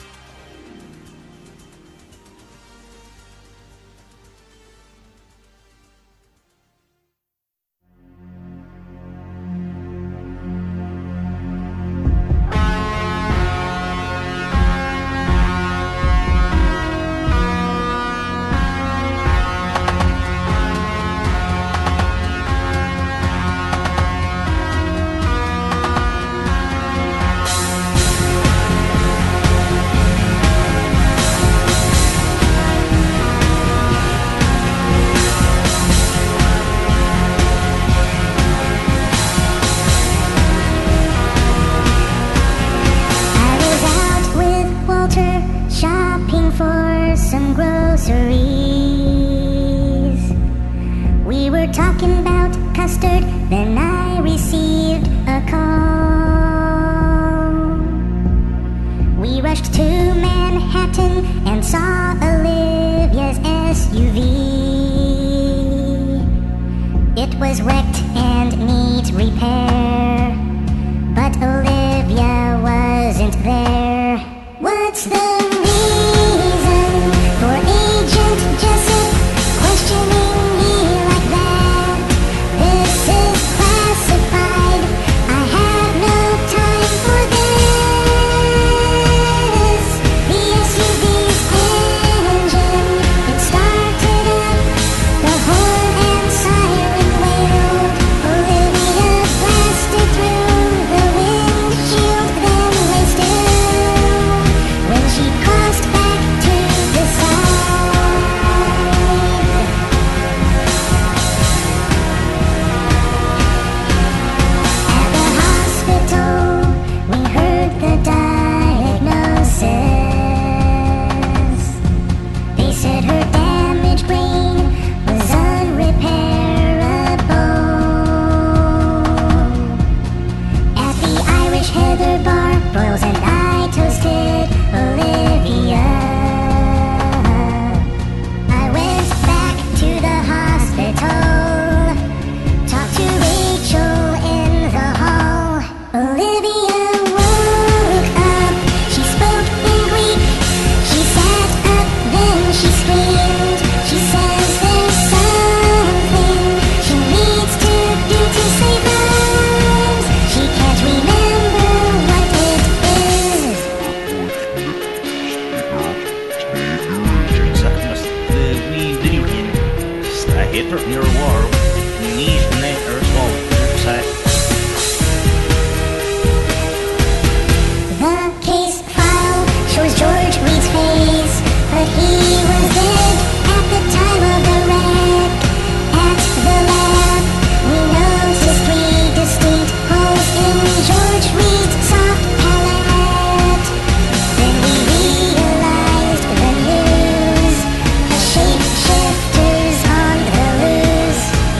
I was out with Walter shopping for some groceries. We were talking about custard, then I received a call. We rushed to Manhattan and saw Olivia's SUV. It was wrecked and needs repair, but Olivia wasn't there. What's the reason for Agent Jessup questioning me like that? This is classified. I have no time for this. The SUV's engine, it started up. The horn and siren wailed. Olivia blasted through the windshield, then lay still when she crossed back to the side. At the hospital, we heard the diagnosis. They said her damaged brain was unrepairable. At the Irish Heather Bar, Broyles and I toasted Olivia. I went back to the hospital, talked to Rachel in the hall. Olivia woke up, she spoke in Greek. She sat up, then she screamed. She says there's something she needs to do to save lives. She can't remember what it is.
Hitler near war. Knees, neck, or small.
The case file shows George Reed's face, but he was dead at the time of the wreck. At the lab, we noticed 3 distinct holes in George Reed's soft palate. Then we realized the news, the shapeshifters on the loose.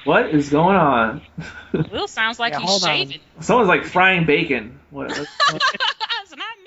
What is going on?
Will sounds like
Yeah,
he's
hold on.
shaving.
Someone's like frying bacon. What?
It's not